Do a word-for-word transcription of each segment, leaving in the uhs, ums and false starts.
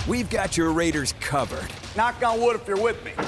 we've got your Raiders covered. Knock on wood if you're with me.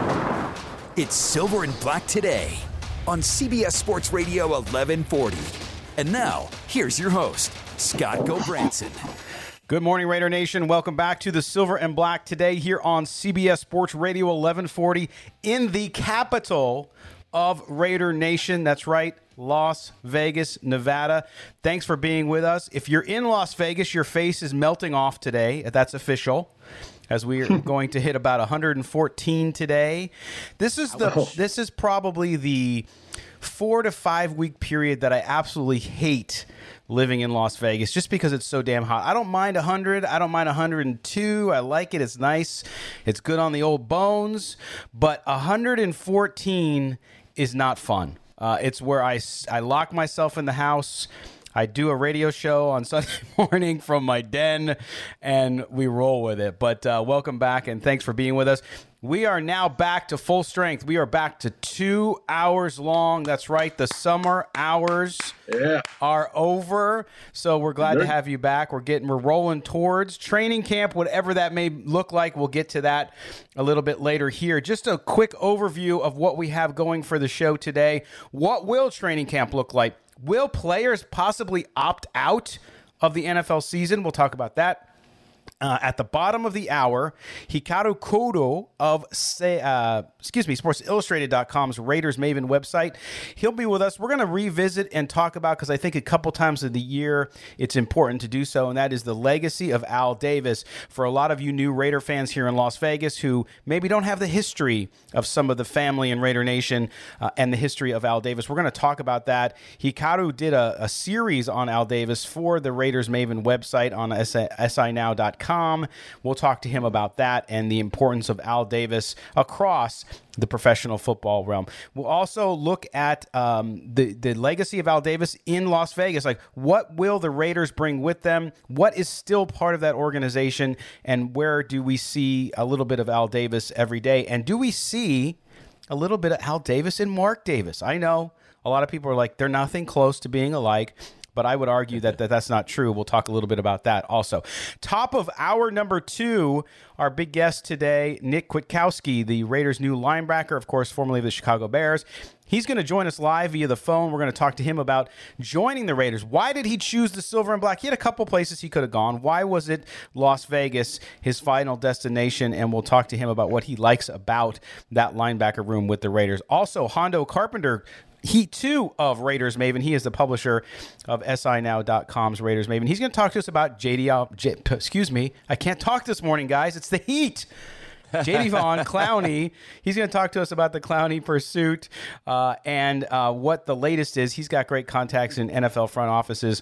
It's Silver and Black Today on C B S Sports Radio eleven forty. And now, here's your host, Scott Gobranson. Good morning, Raider Nation. Welcome back to the Silver and Black Today here on C B S Sports Radio eleven forty in the capital of Raider Nation. That's right, Las Vegas, Nevada. Thanks for being with us. If you're in Las Vegas, your face is melting off today. That's official, as we are going to hit about one hundred fourteen today. This is the this is probably the four to five week period that I absolutely hate living in Las Vegas, just because it's so damn hot. I don't mind one hundred. I don't mind one hundred two. I like it. It's nice. It's good on the old bones. But one hundred fourteen is not fun. Uh, it's where I, I lock myself in the house. I do a radio show on Sunday morning from my den, and we roll with it. But uh, welcome back, and thanks for being with us. We are now back to full strength. We are back to two hours long. That's right. The summer hours yeah. are over. So we're glad to have you back. We're getting, we're rolling towards training camp, whatever that may look like. We'll get to that a little bit later here. Just a quick overview of what we have going for the show today. What will training camp look like? Will players possibly opt out of the N F L season? We'll talk about that. Uh, at the bottom of the hour, Hikaru Kodo of say, uh, excuse me, Sports Illustrated dot com's Raiders Maven website. He'll be with us. We're going to revisit and talk about, because I think a couple times of the year it's important to do so, and that is the legacy of Al Davis. For a lot of you new Raider fans here in Las Vegas who maybe don't have the history of some of the family in Raider Nation uh, and the history of Al Davis, we're going to talk about that. Hikaru did a, a series on Al Davis for the Raiders Maven website on S I now dot com. We'll talk to him about that and the importance of Al Davis across the professional football realm. We'll also look at um, the, the legacy of Al Davis in Las Vegas. Like, what will the Raiders bring with them? What is still part of that organization? And where do we see a little bit of Al Davis every day? And do we see a little bit of Al Davis and Mark Davis? I know a lot of people are like, they're nothing close to being alike, but I would argue that, that that's not true. We'll talk a little bit about that also. Top of hour number two, our big guest today, Nick Kwiatkowski, the Raiders' new linebacker, of course, formerly of the Chicago Bears. He's going to join us live via the phone. We're going to talk to him about joining the Raiders. Why did he choose the silver and black? He had a couple places he could have gone. Why was it Las Vegas, his final destination? And we'll talk to him about what he likes about that linebacker room with the Raiders. Also, Hondo Carpenter, he, too, of Raiders Maven. He is the publisher of S I now dot com's Raiders Maven. He's going to talk to us about J D, J, excuse me, I can't talk this morning, guys. It's the heat. Jadeveon Clowney. He's going to talk to us about the Clowney pursuit uh, and uh, what the latest is. He's got great contacts in N F L front offices,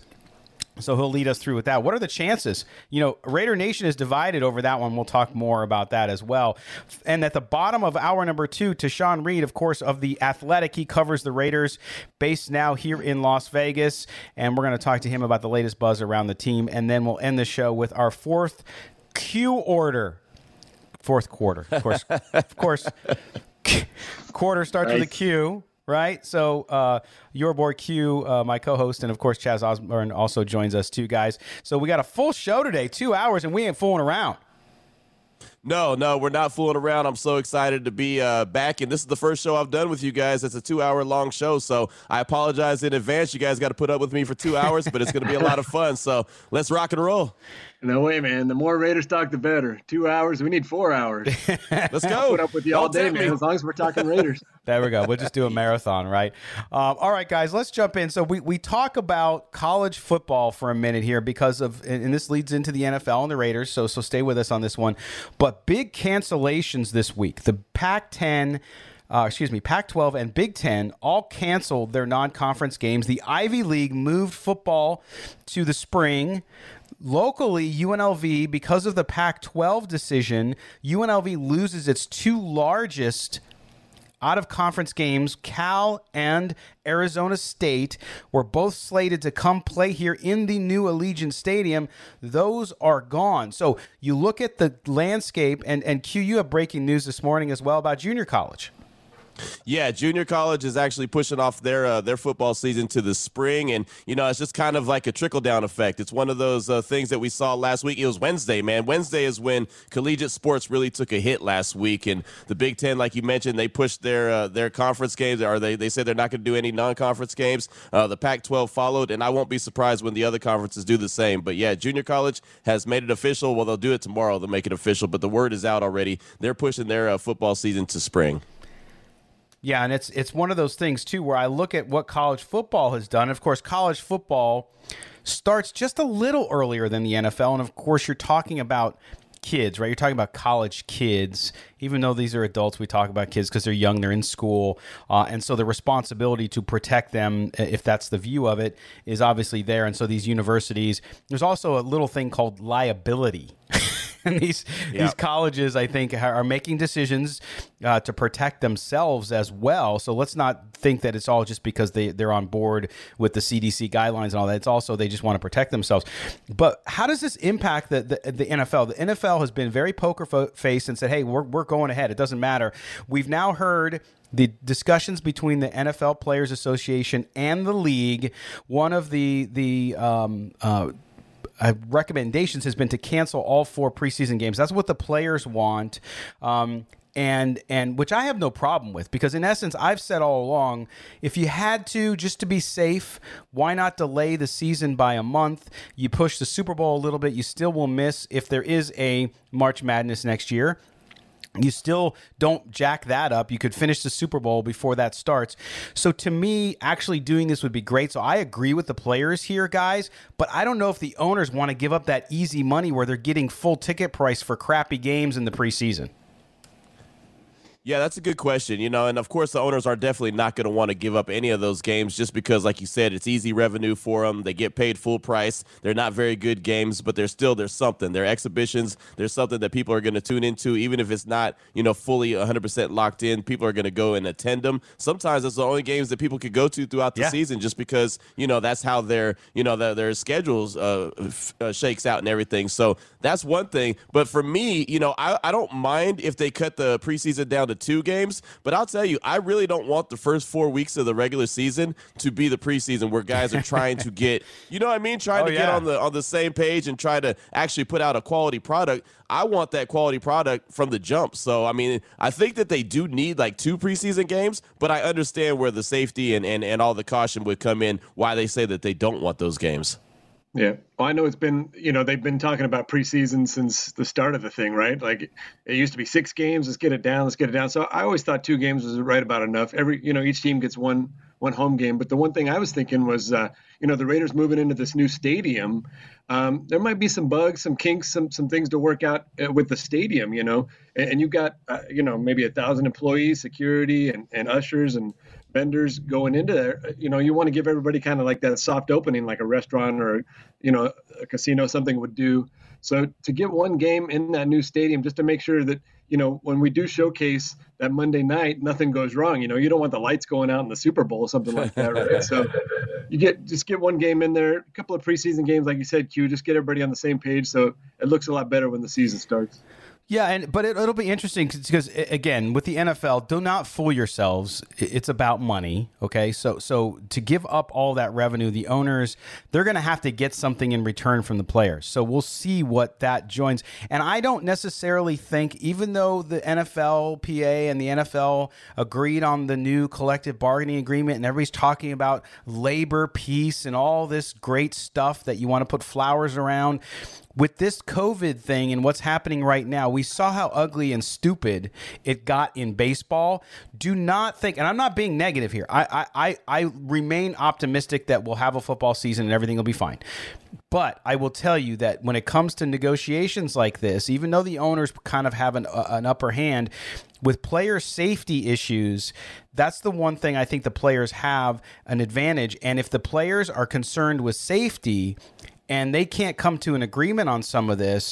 so he'll lead us through with that. What are the chances? You know, Raider Nation is divided over that one. We'll talk more about that as well. And at the bottom of hour number two, Tashawn Reed, of course, of The Athletic. He covers the Raiders, based now here in Las Vegas. And we're going to talk to him about the latest buzz around the team. And then we'll end the show with our fourth Q order. Fourth quarter. Of course, of course, quarter starts right with a Q. Right, so uh, your boy Q, uh, my co-host, and of course Chaz Osborne also joins us too, guys. So we got a full show today, two hours, and we ain't fooling around. No, no, we're not fooling around. I'm so excited to be uh, back, and this is the first show I've done with you guys. It's a two-hour-long show, so I apologize in advance. You guys got to put up with me for two hours, but it's going to be a lot of fun, so let's rock and roll. No way, man. The more Raiders talk, the better. Two hours. We need four hours. Let's go. I'll put up with you all Don't day, tempt man, me. as long as we're talking Raiders. There we go. We'll just do a marathon, right? Um, all right, guys, let's jump in. So we, we talk about college football for a minute here because of, and this leads into the N F L and the Raiders, so so stay with us on this one. But big cancellations this week. The Pac ten, uh, excuse me, Pac twelve and Big Ten all canceled their non-conference games. The Ivy League moved football to the spring. Locally, U N L V, because of the Pac twelve decision, U N L V loses its two largest out-of-conference games. Cal and Arizona State were both slated to come play here in the new Allegiant Stadium. Those are gone. So you look at the landscape, and, and Q, you have breaking news this morning as well about junior college. Yeah, junior college is actually pushing off their uh, their football season to the spring, and you know it's just kind of like a trickle down effect. It's one of those uh, things that we saw last week. It was Wednesday, man. Wednesday is when collegiate sports really took a hit last week, and the Big Ten, like you mentioned, they pushed their uh, their conference games, or they they said they're not going to do any non conference games. Uh, the Pac twelve followed, and I won't be surprised when the other conferences do the same. But yeah, junior college has made it official. Well, they'll do it tomorrow. They'll make it official, but the word is out already. They're pushing their uh, football season to spring. Yeah, and it's it's one of those things, too, where I look at what college football has done. Of course, college football starts just a little earlier than the N F L. And, of course, you're talking about kids, right? You're talking about college kids. Even though these are adults, we talk about kids because they're young, they're in school. Uh, and so the responsibility to protect them, if that's the view of it, is obviously there. And so these universities, there's also a little thing called liability. And these yep. these colleges, I think, are making decisions uh, to protect themselves as well. So let's not think that it's all just because they, they're on board with the C D C guidelines and all that. It's also they just want to protect themselves. But how does this impact the, the, the N F L? The N F L has been very poker fo- faced and said, hey, we're, we're going ahead. It doesn't matter. We've now heard the discussions between the N F L Players Association and the league. One of the the um, uh, Uh, recommendations has been to cancel all four preseason games. That's what the players want, um, and and which I have no problem with, because in essence, I've said all along, if you had to, just to be safe, why not delay the season by a month? You push the Super Bowl a little bit, you still will miss if there is a March Madness next year. You still don't jack that up. You could finish the Super Bowl before that starts. So to me, actually doing this would be great. So I agree with the players here, guys, but I don't know if the owners want to give up that easy money where they're getting full ticket price for crappy games in the preseason. Yeah, that's a good question, you know, and of course the owners are definitely not going to want to give up any of those games just because, like you said, it's easy revenue for them. They get paid full price. They're not very good games, but they're still, there's something. They're exhibitions. There's something that people are going to tune into, even if it's not, you know, fully one hundred percent locked in. People are going to go and attend them. Sometimes it's the only games that people could go to throughout the yeah. season just because, you know, that's how their, you know, their, their schedules uh, f- uh, shakes out and everything. So that's one thing. But for me, you know, I, I don't mind if they cut the preseason down to two games, but I'll tell you, I really don't want the first four weeks of the regular season to be the preseason where guys are trying to get, you know what I mean, trying oh, to yeah. get on the on the same page and try to actually put out a quality product. I want that quality product from the jump. So, I mean, I think that they do need like two preseason games, but I understand where the safety and, and, and all the caution would come in, why they say that they don't want those games. Yeah. Well, I know it's been, you know, they've been talking about preseason since the start of the thing, right? Like it used to be six games. Let's get it down. Let's get it down. So I always thought two games was right about enough. Every, you know, each team gets one, one home game. But the one thing I was thinking was, uh, you know, the Raiders moving into this new stadium. Um, there might be some bugs, some kinks, some, some things to work out uh, with the stadium, you know, and, and you've got, uh, you know, maybe a thousand employees, security and, and ushers and vendors going into there. You know, you want to give everybody kind of like that soft opening, like a restaurant or, you know, a casino, something would do. So to get one game in that new stadium, just to make sure that, you know, when we do showcase that Monday night, nothing goes wrong. You know, you don't want the lights going out in the Super Bowl or something like that, right? So you get, just get one game in there, a couple of preseason games, like you said, Q, just get everybody on the same page. So it looks a lot better when the season starts. Yeah, and but it, it'll be interesting because, again, with the N F L, do not fool yourselves. It's about money, okay? So so to give up all that revenue, the owners, they're going to have to get something in return from the players. So we'll see what that joins. And I don't necessarily think, even though the N F L P A and the N F L agreed on the new collective bargaining agreement and everybody's talking about labor peace and all this great stuff that you want to put flowers around, with this COVID thing and what's happening right now, we saw how ugly and stupid it got in baseball. Do not think, and I'm not being negative here, I I, I remain optimistic that we'll have a football season and everything will be fine. But I will tell you that when it comes to negotiations like this, even though the owners kind of have an, uh, an upper hand, with player safety issues, that's the one thing I think the players have an advantage. And if the players are concerned with safety and they can't come to an agreement on some of this,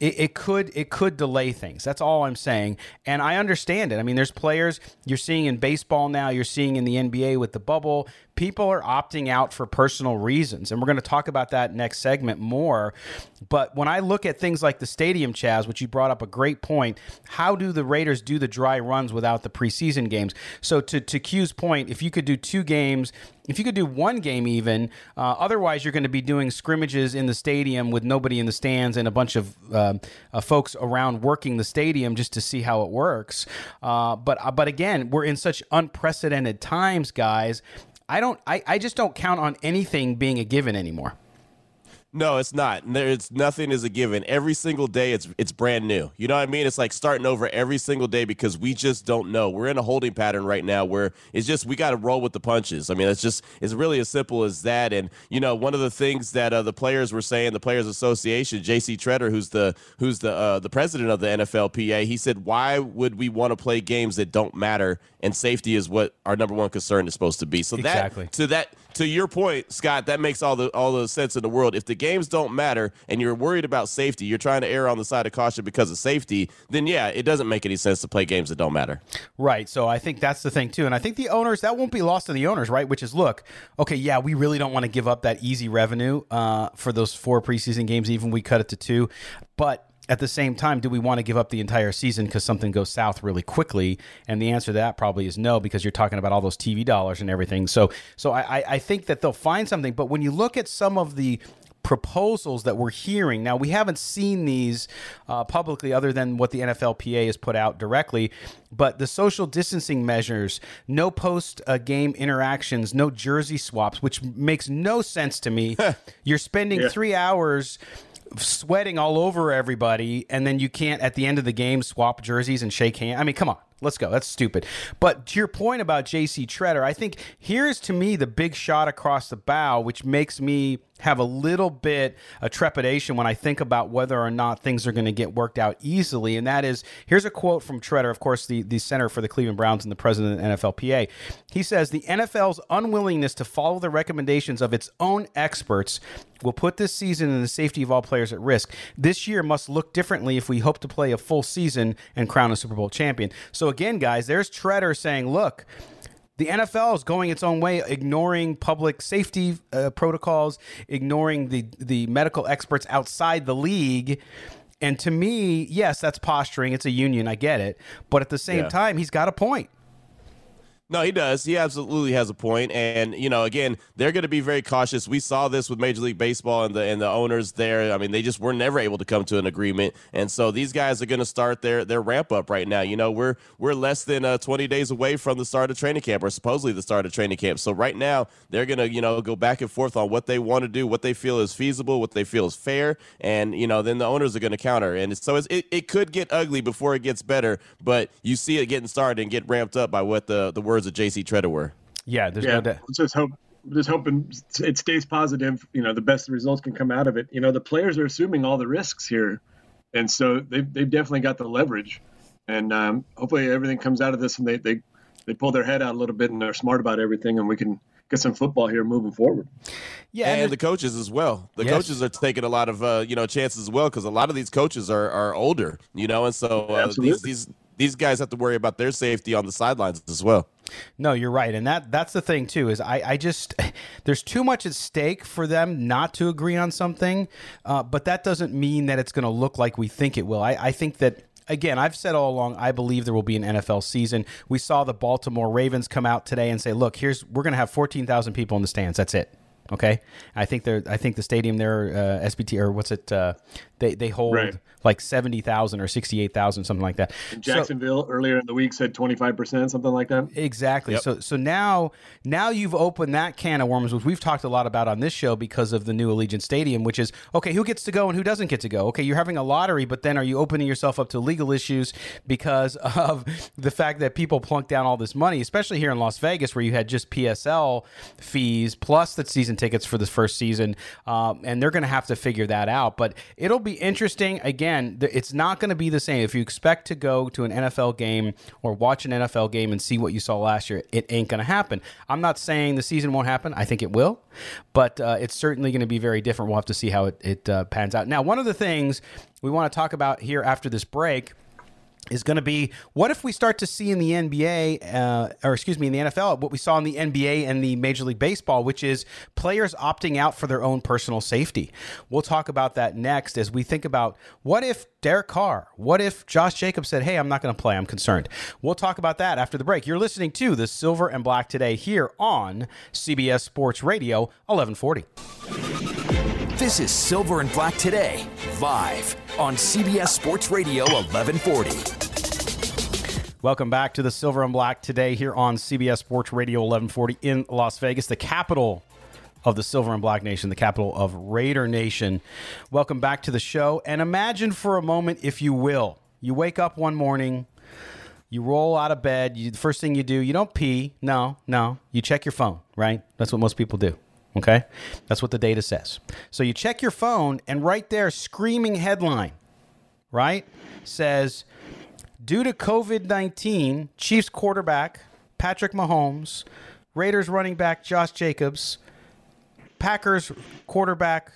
it, it could it could delay things. That's all I'm saying. And I understand it. I mean, there's players you're seeing in baseball now, you're seeing in the N B A with the bubble. People are opting out for personal reasons, and we're going to talk about that next segment more. But when I look at things like the stadium, Chaz, which you brought up a great point, how do the Raiders do the dry runs without the preseason games? So to, to Q's point, if you could do two games, if you could do one game even, uh, otherwise you're going to be doing scrimmages in the stadium with nobody in the stands and a bunch of uh, uh, folks around working the stadium just to see how it works. Uh, but uh, but again, we're in such unprecedented times, guys. I don't. I, I just don't count on anything being a given anymore. No, it's not. There's nothing is a given. Every single day, it's it's brand new. You know what I mean? It's like starting over every single day because we just don't know. We're in a holding pattern right now where it's just we got to roll with the punches. I mean, it's just it's really as simple as that. And you know, one of the things that uh, the players were saying, the Players Association, J C Tretter, who's the who's the uh, the president of the N F L P A, he said, "Why would we want to play games that don't matter? And safety is what our number one concern is supposed to be." So exactly. that to that. To your point, Scott, that makes all the all the sense in the world. If the games don't matter and you're worried about safety, you're trying to err on the side of caution because of safety, then yeah, it doesn't make any sense to play games that don't matter. Right. So I think that's the thing too. And I think the owners, that won't be lost to the owners, right? Which is, look, okay, yeah, we really don't want to give up that easy revenue uh, for those four preseason games, even we cut it to two. But at the same time, do we want to give up the entire season because something goes south really quickly? And the answer to that probably is no, because you're talking about all those T V dollars and everything. So so I, I think that they'll find something. But when you look at some of the proposals that we're hearing, now we haven't seen these uh, publicly other than what the N F L P A has put out directly, but the social distancing measures, no post-game uh, interactions, no jersey swaps, which makes no sense to me. You're spending yeah. three hours sweating all over everybody, and then you can't at the end of the game swap jerseys and shake hands. I mean, come on, let's go. That's stupid. But to your point about J C Tretter, I think here's to me the big shot across the bow, which makes me have a little bit of trepidation when I think about whether or not things are going to get worked out easily. And that is, here's a quote from Tretter, of course, the, the center for the Cleveland Browns and the president of the N F L P A. He says, the N F L's unwillingness to follow the recommendations of its own experts will put this season and the safety of all players at risk. This year must look differently if we hope to play a full season and crown a Super Bowl champion. So again, guys, there's Tretter saying, look, the N F L is going its own way, ignoring public safety uh, protocols, ignoring the, the medical experts outside the league. And to me, yes, that's posturing. It's a union. I get it. But at the same yeah. time, he's got a point. No, he does. He absolutely has a point. And, you know, again, they're going to be very cautious. We saw this with Major League Baseball and the and the owners there. I mean, they just were never able to come to an agreement. And so these guys are going to start their their ramp up right now. You know, we're we're less than uh, twenty days away from the start of training camp, or supposedly the start of training camp. So right now they're going to, you know, go back and forth on what they want to do, what they feel is feasible, what they feel is fair. And, you know, then the owners are going to counter. And so it's, it, it could get ugly before it gets better. But you see it getting started and get ramped up by what the, the words of J C Tretter were. Yeah, there's yeah, no doubt. Let's just hope, just hoping it stays positive. You know, the best results can come out of it. You know, the players are assuming all the risks here, and so they've they've definitely got the leverage. And um, hopefully everything comes out of this, and they they they pull their head out a little bit, and they're smart about everything, and we can get some football here moving forward. Yeah, and, and the coaches as well. The yes. coaches are taking a lot of uh, you know chances as well, because a lot of these coaches are are older, you know, and so uh, these these. These guys have to worry about their safety on the sidelines as well. No, you're right. And that that's the thing, too, is I, I just – there's too much at stake for them not to agree on something, uh, but that doesn't mean that it's going to look like we think it will. I, I think that – Again, I've said all along, I believe there will be an N F L season. We saw the Baltimore Ravens come out today and say, look, here's we're going to have fourteen thousand people in the stands. That's it. Okay, I think they're. I think the stadium there, uh, S B T or what's it? Uh, they they hold right. like seventy thousand or sixty eight thousand, something like that. And Jacksonville so, earlier in the week said twenty five percent, something like that. Exactly. Yep. So so now now you've opened that can of worms, which we've talked a lot about on this show because of the new Allegiant Stadium, which is okay. Who gets to go and who doesn't get to go? Okay, you're having a lottery, but then are you opening yourself up to legal issues because of the fact that people plunk down all this money, especially here in Las Vegas, where you had just P S L fees plus the season tickets for the first season, um, and they're going to have to figure that out. But it'll be interesting. Again, it's not going to be the same. If you expect to go to an N F L game or watch an N F L game and see what you saw last year, it ain't going to happen. I'm not saying the season won't happen. I think it will, but uh, it's certainly going to be very different. We'll have to see how it, it uh, pans out. Now, one of the things we want to talk about here after this break is going to be, what if we start to see in the N B A, uh, or excuse me, in the N F L, what we saw in the N B A and the Major League Baseball, which is players opting out for their own personal safety. We'll talk about that next as we think about, what if Derek Carr, what if Josh Jacobs said, hey, I'm not going to play, I'm concerned. We'll talk about that after the break. You're listening to the Silver and Black Today here on C B S Sports Radio eleven forty. This is Silver and Black Today, live on C B S Sports Radio eleven forty. Welcome back to the Silver and Black Today here on C B S Sports Radio eleven forty in Las Vegas, the capital of the Silver and Black Nation, the capital of Raider Nation. Welcome back to the show. And imagine for a moment, if you will, you wake up one morning, you roll out of bed, you, the first thing you do, you don't pee. No, no. You check your phone, right? That's what most people do. Okay? That's what the data says. So you check your phone, and right there, screaming headline, right, says, due to covid nineteen, Chiefs quarterback Patrick Mahomes, Raiders running back Josh Jacobs, Packers quarterback,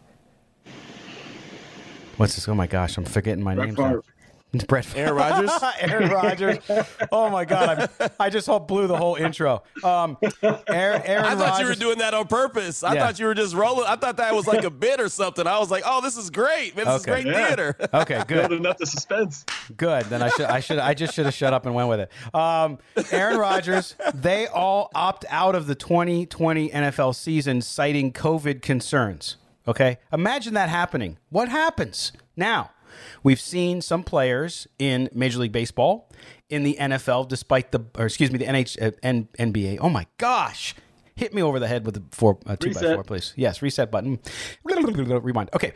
what's this? Oh my gosh, I'm forgetting my name. Brett Aaron Rodgers. Aaron Rodgers. Oh my God! I, I just blew the whole intro. Um, Aaron, Aaron I thought Rodgers. you were doing that on purpose. I Yeah. thought you were just rolling. I thought that was like a bit or something. I was like, oh, this is great, man. This Okay. is great Yeah. theater. Okay, good. Building up the suspense. Good. Then I should. I should. I just should have shut up and went with it. Um, Aaron Rodgers. They all opt out of the twenty twenty N F L season, citing COVID concerns. Okay. Imagine that happening. What happens now? We've seen some players in Major League Baseball, in the N F L, despite the, or excuse me, the N H, uh, N, NBA. Oh my gosh. Hit me over the head with the four, uh, two Reset. by four, please. Yes, reset button. Rewind. Okay.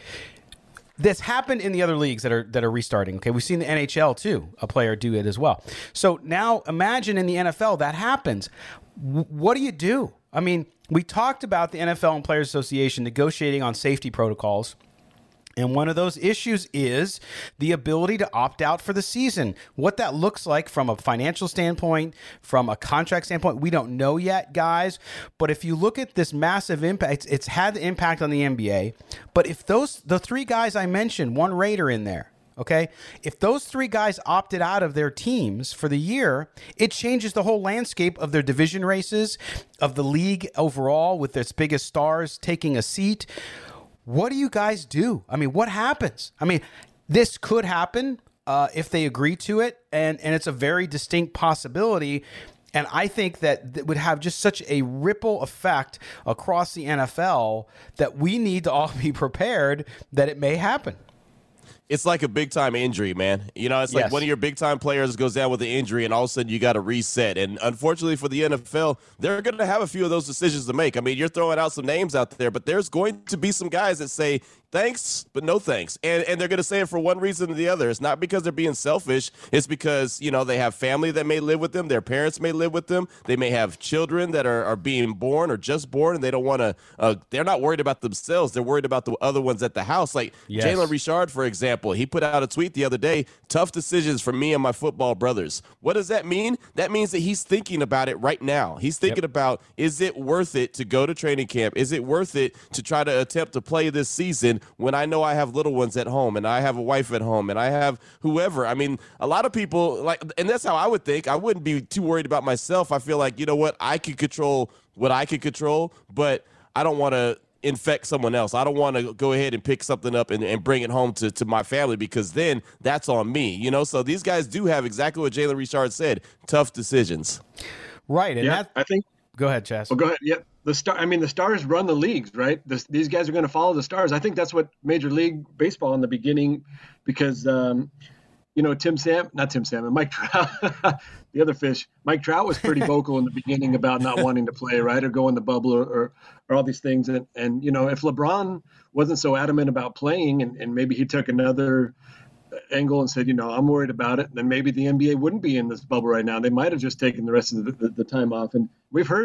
This happened in the other leagues that are that are restarting. Okay, we've seen the N H L too, a player do it as well. So now imagine in the N F L that happens. W- what do you do? I mean, we talked about the N F L and Players Association negotiating on safety protocols. And one of those issues is the ability to opt out for the season. What that looks like from a financial standpoint, from a contract standpoint, we don't know yet, guys. But if you look at this massive impact, it's, it's had the impact on the N B A. But if those, the three guys I mentioned, one Raider in there, okay, if those three guys opted out of their teams for the year, it changes the whole landscape of their division races, of the league overall, with its biggest stars taking a seat. What do you guys do? I mean, what happens? I mean, this could happen uh, if they agree to it, and, and it's a very distinct possibility. And I think that it would have just such a ripple effect across the N F L that we need to all be prepared that it may happen. It's like a big time injury, man. You know, it's like Yes. one of your big time players goes down with an injury, and all of a sudden you got to reset. And unfortunately for the N F L, they're going to have a few of those decisions to make. I mean, you're throwing out some names out there, but there's going to be some guys that say thanks, but no thanks. And and they're going to say it for one reason or the other. It's not because they're being selfish. It's because, you know, they have family that may live with them. Their parents may live with them. They may have children that are, are being born or just born, and they don't want to, uh, they're not worried about themselves. They're worried about the other ones at the house. Like Yes. Jalen Richard, for example, he put out a tweet the other day, tough decisions for me and my football brothers. What does that mean? That means that he's thinking about it right now. He's thinking Yep. about, is it worth it to go to training camp? Is it worth it to try to attempt to play this season when I know I have little ones at home and I have a wife at home and I have whoever? I mean, a lot of people, like, and that's how I would think. I wouldn't be too worried about myself. I feel like, you know what, I can control what I can control, but I don't want to infect someone else. I don't want to go ahead and pick something up and, and bring it home to, to my family, because then that's on me, you know? So these guys do have exactly what Jalen Richard said, tough decisions. Right. And Yeah, that, I think. go ahead, Chas. Well, go ahead. Yeah, the star. I mean, the stars run the leagues, right? This, these guys are going to follow the stars. I think that's what Major League Baseball in the beginning, because um, you know, Tim Sam, not Tim Salmon, Mike Trout, the other fish, Mike Trout was pretty vocal in the beginning about not wanting to play, right, or go in the bubble, or, or, or all these things. And and you know, if LeBron wasn't so adamant about playing, and, and maybe he took another angle and said, you know, I'm worried about it, then maybe the N B A wouldn't be in this bubble right now. They might have just taken the rest of the, the, the time off. And we've heard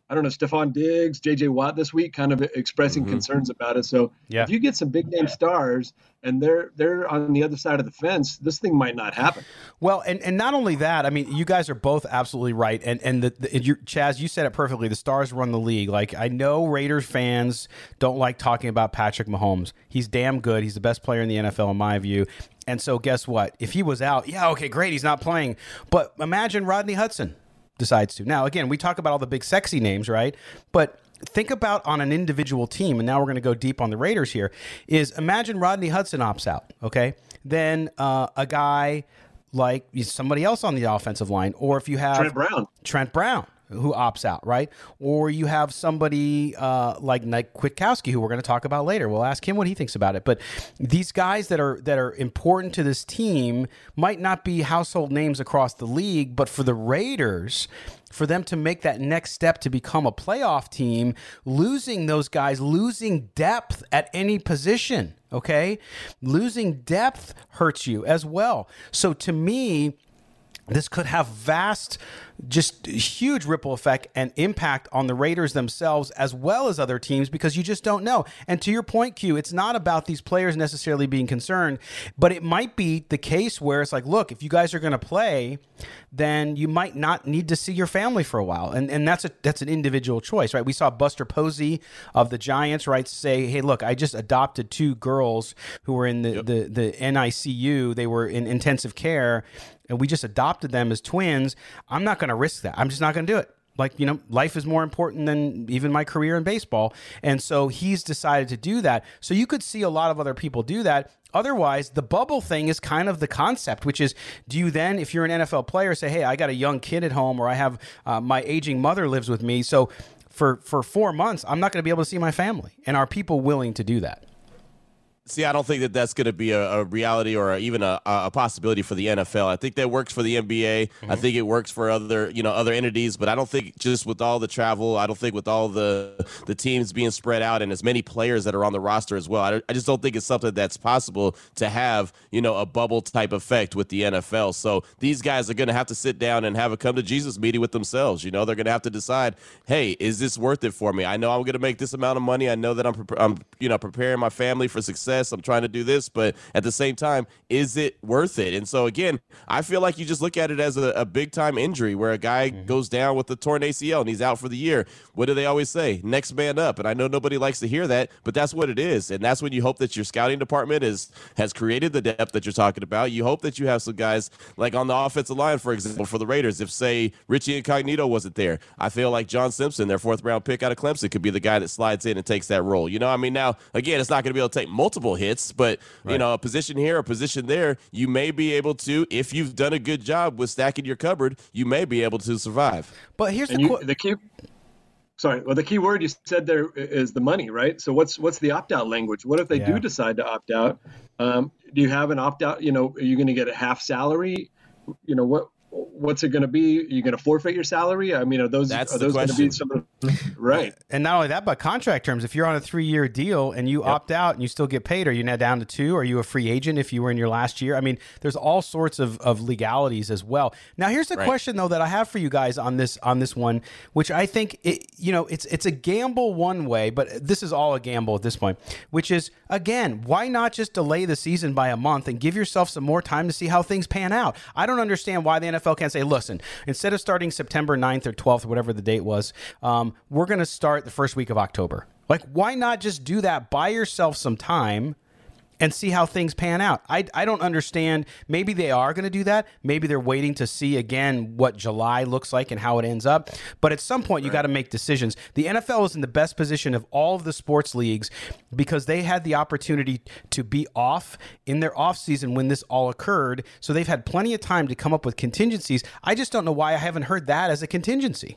I don't know, Stephon Diggs, J J Watt this week, kind of expressing mm-hmm. concerns about it. So yeah. if you get some big name stars and they're they're on the other side of the fence, this thing might not happen. Well, and, and not only that, I mean, you guys are both absolutely right. And and the, the you, Chaz, you said it perfectly. The stars run the league. Like, I know Raiders fans don't like talking about Patrick Mahomes. He's damn good. He's the best player in the N F L in my view. And so guess what? If he was out, yeah, okay, great, he's not playing. But imagine Rodney Hudson decides to. Now, again, we talk about all the big sexy names, right? But think about on an individual team, and now we're going to go deep on the Raiders here, is imagine Rodney Hudson opts out, okay? Then uh, a guy like somebody else on the offensive line, or if you have Trent Brown. Trent Brown, who opts out, right? Or you have somebody uh, like Mike Kwiatkowski, who we're going to talk about later. We'll ask him what he thinks about it. But these guys that are that are important to this team might not be household names across the league, but for the Raiders, for them to make that next step to become a playoff team, losing those guys, losing depth at any position, okay? Losing depth hurts you as well. So to me, this could have vast, just huge ripple effect and impact on the Raiders themselves as well as other teams, because you just don't know. And to your point, Q, it's not about these players necessarily being concerned, but it might be the case where it's like, look, if you guys are going to play, then you might not need to see your family for a while. And and that's a that's an individual choice, right? We saw Buster Posey of the Giants, right, say, hey, look, I just adopted two girls who were in the, yep. the, the N I C U. They were in intensive care, and we just adopted them as twins. I'm not going to risk that. I'm just not going to do it. Like, you know, life is more important than even my career in baseball. And so he's decided to do that. So you could see a lot of other people do that. Otherwise, the bubble thing is kind of the concept, which is, do you then, if you're an N F L player, say, hey, I got a young kid at home, or I have uh, my aging mother lives with me. So for, for four months, I'm not going to be able to see my family. And are people willing to do that? See, I don't think that that's going to be a, a reality or a, even a, a possibility for the N F L. I think that works for the N B A. Mm-hmm. I think it works for other, you know, other entities, but I don't think just with all the travel, I don't think with all the the teams being spread out and as many players that are on the roster as well, I, I just don't think it's something that's possible to have, you know, a bubble type effect with the N F L. So these guys are going to have to sit down and have a come to Jesus meeting with themselves. You know, they're going to have to decide, hey, is this worth it for me? I know I'm going to make this amount of money. I know that I'm, pre- I'm, you know, preparing my family for success. I'm trying to do this, but at the same time, is it worth it? And so again, I feel like you just look at it as a, a big time injury where a guy mm-hmm. goes down with a torn A C L and he's out for the year. What do they always say? Next man up. And I know nobody likes to hear that, but that's what it is. And that's when you hope that your scouting department is has created the depth that you're talking about. You hope that you have some guys like on the offensive line, for example, for the Raiders. If say Richie Incognito wasn't there, I feel like John Simpson, their fourth round pick out of Clemson, could be the guy that slides in and takes that role. You know, I mean, now again, it's not going to be able to take multiple hits, but right. you know, a position here, a position there, you may be able to, if you've done a good job with stacking your cupboard, you may be able to survive. But here's the, you, qu- the key. Sorry, well, the key word you said there is the money, right? So what's what's the opt out language? What if they yeah. do decide to opt out? Um, do you have an opt out? You know, are you going to get a half salary? You know what? What's it going to be? Are you going to forfeit your salary? I mean, are those That's are those going to be some of the, right? And not only that, but contract terms. If you're on a three-year deal and you yep. opt out and you still get paid, are you now down to two? Are you a free agent if you were in your last year? I mean, there's all sorts of, of legalities as well. Now, here's the right. question though that I have for you guys on this on this one, which I think it, you know it's it's a gamble one way, but this is all a gamble at this point. Which is again, why not just delay the season by a month and give yourself some more time to see how things pan out? I don't understand why the N F L can't say, listen, instead of starting September ninth or twelfth, or whatever the date was, um, we're going to start the first week of October. Like, why not just do that? Buy yourself some time and see how things pan out. I, I don't understand. Maybe they are going to do that. Maybe they're waiting to see, again, what July looks like and how it ends up. But at some point, you got to make decisions. The N F L is in the best position of all of the sports leagues because they had the opportunity to be off in their offseason when this all occurred. So they've had plenty of time to come up with contingencies. I just don't know why I haven't heard that as a contingency.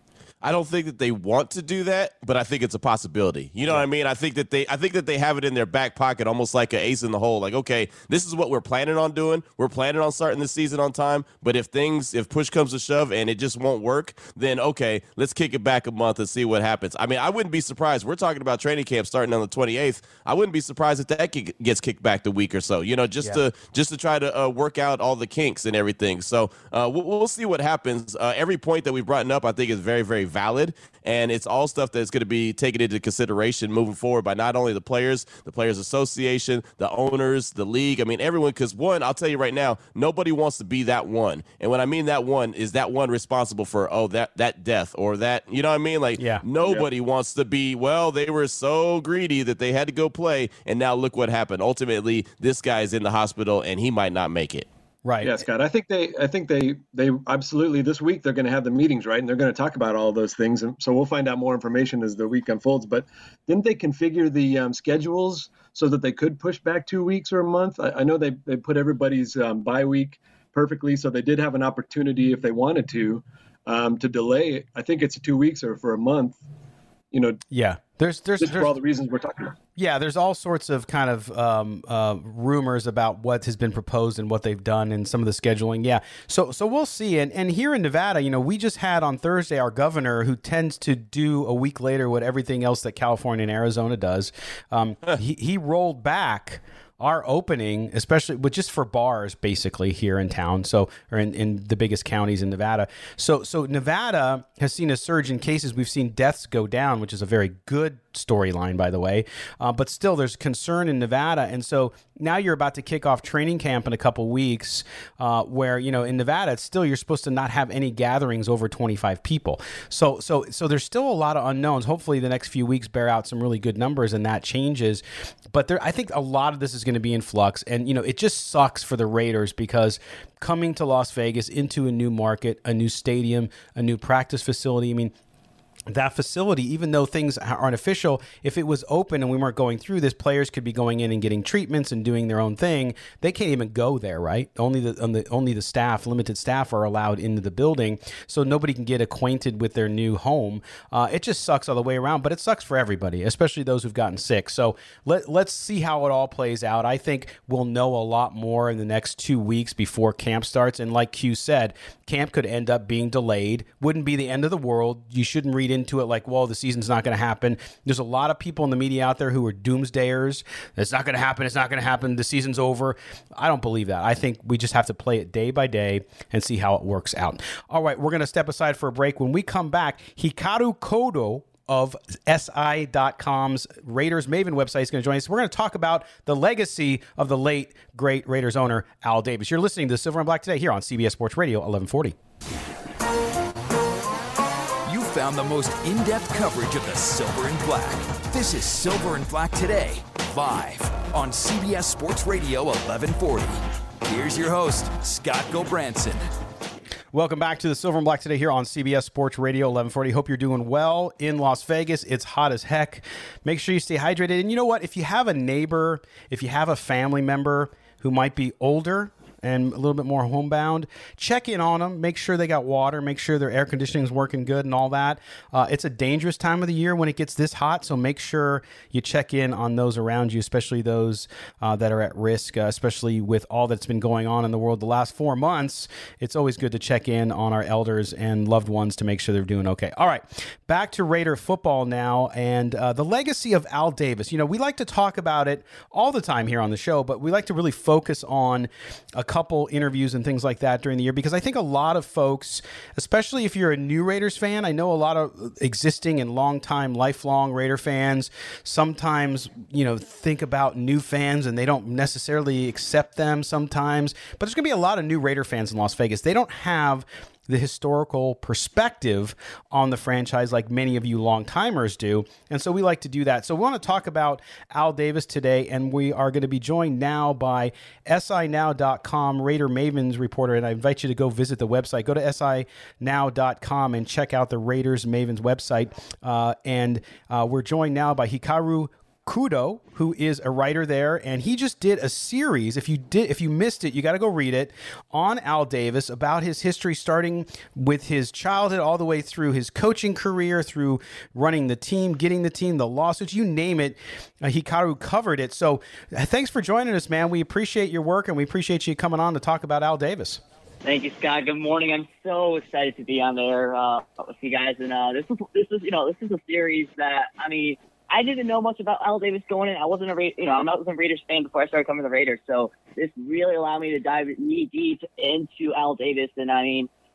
I don't think that they want to do that, but I think it's a possibility. You know what I mean? I think that they I think that they have it in their back pocket, almost like an ace in the hole. Like, okay, this is what we're planning on doing. We're planning on starting the season on time. But if things, if push comes to shove and it just won't work, then okay, let's kick it back a month and see what happens. I mean, I wouldn't be surprised. We're talking about training camp starting on the twenty-eighth. I wouldn't be surprised if that gets kicked back the week or so. You know, just yeah. to just to try to uh, work out all the kinks and everything. So uh, we'll, we'll see what happens. Uh, every point that we've brought up, I think, is very, very valid. And it's all stuff that's going to be taken into consideration moving forward by not only the players, the Players Association, the owners, the league. I mean, everyone, because one, I'll tell you right now, nobody wants to be that one. And when I mean that one, is that one responsible for, oh, that that death or that, you know what I mean? Like, yeah. nobody yeah. wants to be, well, they were so greedy that they had to go play, and now look what happened. Ultimately, this guy's in the hospital, and he might not make it. Right. Yeah, Scott. I think they, I think they, they absolutely this week they're going to have the meetings, right? And they're going to talk about all those things. And so we'll find out more information as the week unfolds. But didn't they configure the um, schedules so that they could push back two weeks or a month? I, I know they they put everybody's um, bye week perfectly, so they did have an opportunity if they wanted to um, to delay. I think it's two weeks or for a month. You know. Yeah. There's there's, just there's for all the reasons we're talking about. Yeah, there's all sorts of kind of um, uh, rumors about what has been proposed and what they've done and some of the scheduling. Yeah, so so we'll see. And and here in Nevada, you know, we just had on Thursday our governor, who tends to do a week later what everything else that California and Arizona does. Um, he he rolled back our opening, especially with just for bars, basically here in town, so or in, in the biggest counties in Nevada. So so Nevada has seen a surge in cases. We've seen deaths go down, which is a very good storyline, by the way. Uh, but still, there's concern in Nevada, and so now you're about to kick off training camp in a couple weeks, uh, where you know in Nevada, it's still you're supposed to not have any gatherings over twenty-five people. So so so there's still a lot of unknowns. Hopefully, the next few weeks bear out some really good numbers, and that changes. But there, I think a lot of this is going to be in flux, and you know it just sucks for the Raiders because coming to Las Vegas into a new market, a new stadium, a new practice facility. I mean, that facility, even though things aren't official, if it was open and we weren't going through this, players could be going in and getting treatments and doing their own thing. They can't even go there, right? Only the, only, only the staff, limited staff, are allowed into the building, so nobody can get acquainted with their new home. Uh, it just sucks all the way around, but it sucks for everybody, especially those who've gotten sick. So let, let's see how it all plays out. I think we'll know a lot more in the next two weeks before camp starts, and like Q said, camp could end up being delayed. Wouldn't be the end of the world. You shouldn't read into it like, well, the season's not going to happen. There's a lot of people in the media out there who are doomsdayers. It's not going to happen. It's not going to happen. The season's over. I don't believe that. I think we just have to play it day by day and see how it works out. All right, we're going to step aside for a break. When we come back, Hikaru Kodo of S I dot com's Raiders Maven website is going to join us. We're going to talk about the legacy of the late, great Raiders owner, Al Davis. You're listening to Silver and Black today here on C B S Sports Radio eleven forty. You found the most in-depth coverage of the Silver and Black. This is Silver and Black Today, live on C B S Sports Radio eleven forty. Here's your host, Scott Gobranson. Welcome back to the Silver and Black Today here on C B S Sports Radio eleven forty. Hope you're doing well in Las Vegas. It's hot as heck. Make sure you stay hydrated. And you know what? If you have a neighbor, if you have a family member who might be older and a little bit more homebound, check in on them. Make sure they got water. Make sure their air conditioning is working good and all that. Uh, it's a dangerous time of the year when it gets this hot, so make sure you check in on those around you, especially those uh, that are at risk, uh, especially with all that's been going on in the world the last four months. It's always good to check in on our elders and loved ones to make sure they're doing okay. All right, back to Raider football now, and uh, the legacy of Al Davis. You know, we like to talk about it all the time here on the show, but we like to really focus on a couple interviews and things like that during the year, because I think a lot of folks, especially if you're a new Raiders fan, I know a lot of existing and longtime, lifelong Raider fans sometimes, you know, think about new fans and they don't necessarily accept them sometimes, but there's going to be a lot of new Raider fans in Las Vegas. They don't have the historical perspective on the franchise like many of you long-timers do. And so we like to do that. So we want to talk about Al Davis today, and we are going to be joined now by S I now dot com Raider Mavens reporter, and I invite you to go visit the website. Go to S I now dot com and check out the Raiders Mavens website. Uh, and uh, we're joined now by Hikaru Kodo, who is a writer there, and he just did a series. If you did, if you missed it, you got to go read it, on Al Davis, about his history, starting with his childhood all the way through his coaching career, through running the team, getting the team, the lawsuits, you name it. Uh, Hikaru covered it. So uh, thanks for joining us, man. We appreciate your work, and we appreciate you coming on to talk about Al Davis. Thank you, Scott. Good morning. I'm so excited to be on there uh, with you guys, and uh, this is this is you know this is a series that, I mean, I didn't know much about Al Davis going in. I wasn't a Ra- you know I'm not a Raiders fan before I started coming to the Raiders, so this really allowed me to dive knee deep into Al Davis. And I mean,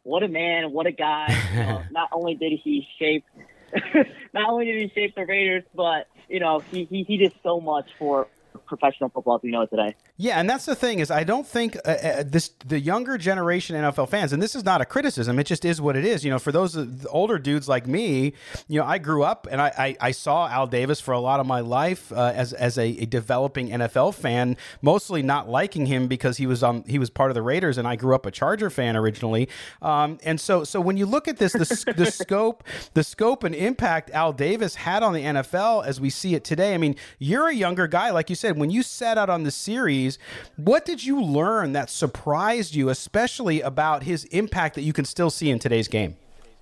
what a man, what a guy. You know, not only did he shape, not only did he shape the Raiders, but you know, he he, he did so much for professional football as we know it today. Yeah, and that's the thing is I don't think uh, uh, this the younger generation N F L fans, and this is not a criticism, it just is what it is. You know, for those uh, older dudes like me, you know, I grew up and I, I, I saw Al Davis for a lot of my life uh, as as a, a developing N F L fan, mostly not liking him because he was um he was part of the Raiders, and I grew up a Charger fan originally. Um, and so so when you look at this, the, the scope the scope and impact Al Davis had on the N F L as we see it today. I mean, you're a younger guy, like you said. When you set out on the series, what did you learn that surprised you, especially about his impact that you can still see in today's game?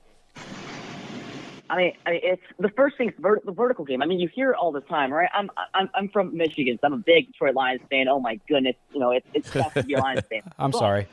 I mean, I mean it's the first thing, vert, the vertical game. I mean, you hear it all the time, right? I'm I'm I'm from Michigan, so I'm a big Detroit Lions fan. Oh my goodness, you know, it's it's tough to be a Lions fan. I'm but, sorry.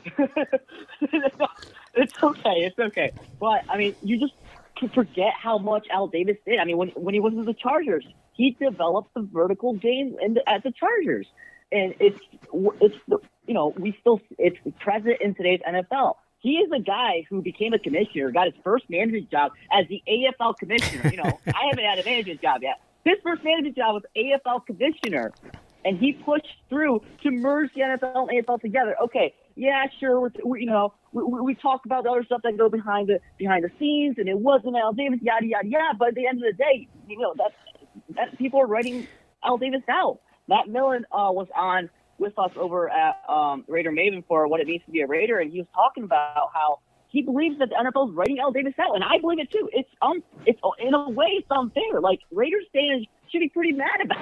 It's okay, it's okay. But I mean, you just can forget how much Al Davis did. I mean, when when he was with the Chargers, he developed the vertical game in the, at the Chargers, and it's it's you know we still it's present in today's N F L. He is a guy who became a commissioner, got his first management job as the A F L commissioner. You know, I haven't had a management job yet. His first management job was A F L commissioner, and he pushed through to merge the N F L and A F L together. Okay, yeah, sure, we're, we, you know, we, we talk about the other stuff that go behind the behind the scenes, and it wasn't Al Davis, yada yada yada. But at the end of the day, you know that's that people are writing Al Davis out. Matt Millen uh, was on with us over at um, Raider Maven for What It Means to Be a Raider, and he was talking about how he believes that the N F L is writing Al Davis out, and I believe it too. It's um, it's in a way it's unfair. Like Raiders fans should be pretty mad about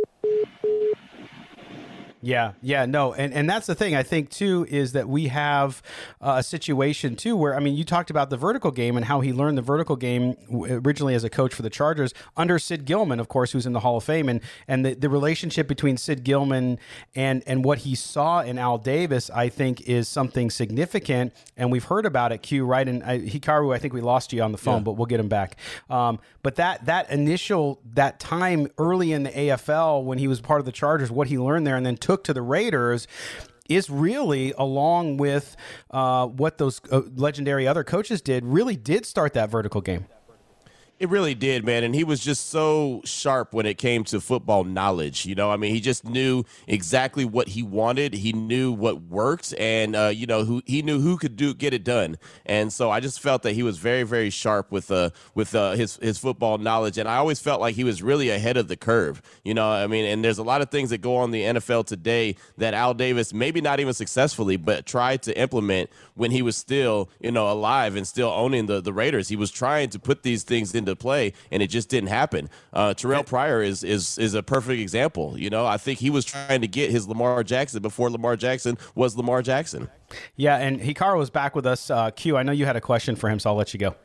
it. Yeah, yeah, no, and, and that's the thing, I think, too, is that we have uh, a situation, too, where, I mean, you talked about the vertical game and how he learned the vertical game originally as a coach for the Chargers under Sid Gilman, of course, who's in the Hall of Fame, and and the, the relationship between Sid Gilman and, and what he saw in Al Davis, I think, is something significant, and we've heard about it, Q, right? And I, Hikaru, I think we lost you on the phone, yeah. But we'll get him back. Um, but that, that initial, that time early in the A F L when he was part of the Chargers, what he learned there and then took to the Raiders is really, along with uh, what those uh, legendary other coaches did, really did start that vertical game. It really did, man. And he was just so sharp when it came to football knowledge. You know, I mean, he just knew exactly what he wanted. He knew what worked, and, uh, you know, who he knew who could do get it done. And so I just felt that he was very, very sharp with uh, with uh, his, his football knowledge. And I always felt like he was really ahead of the curve. You know, I mean, and there's a lot of things that go on in the N F L today that Al Davis, maybe not even successfully, but tried to implement when he was still, you know, alive and still owning the, the Raiders. He was trying to put these things in to play, and it just didn't happen. Uh, Terrell Pryor is is is a perfect example. You know, I think he was trying to get his Lamar Jackson before Lamar Jackson was Lamar Jackson. Yeah, and Hikaru was back with us. Uh, Q, I know you had a question for him, so I'll let you go.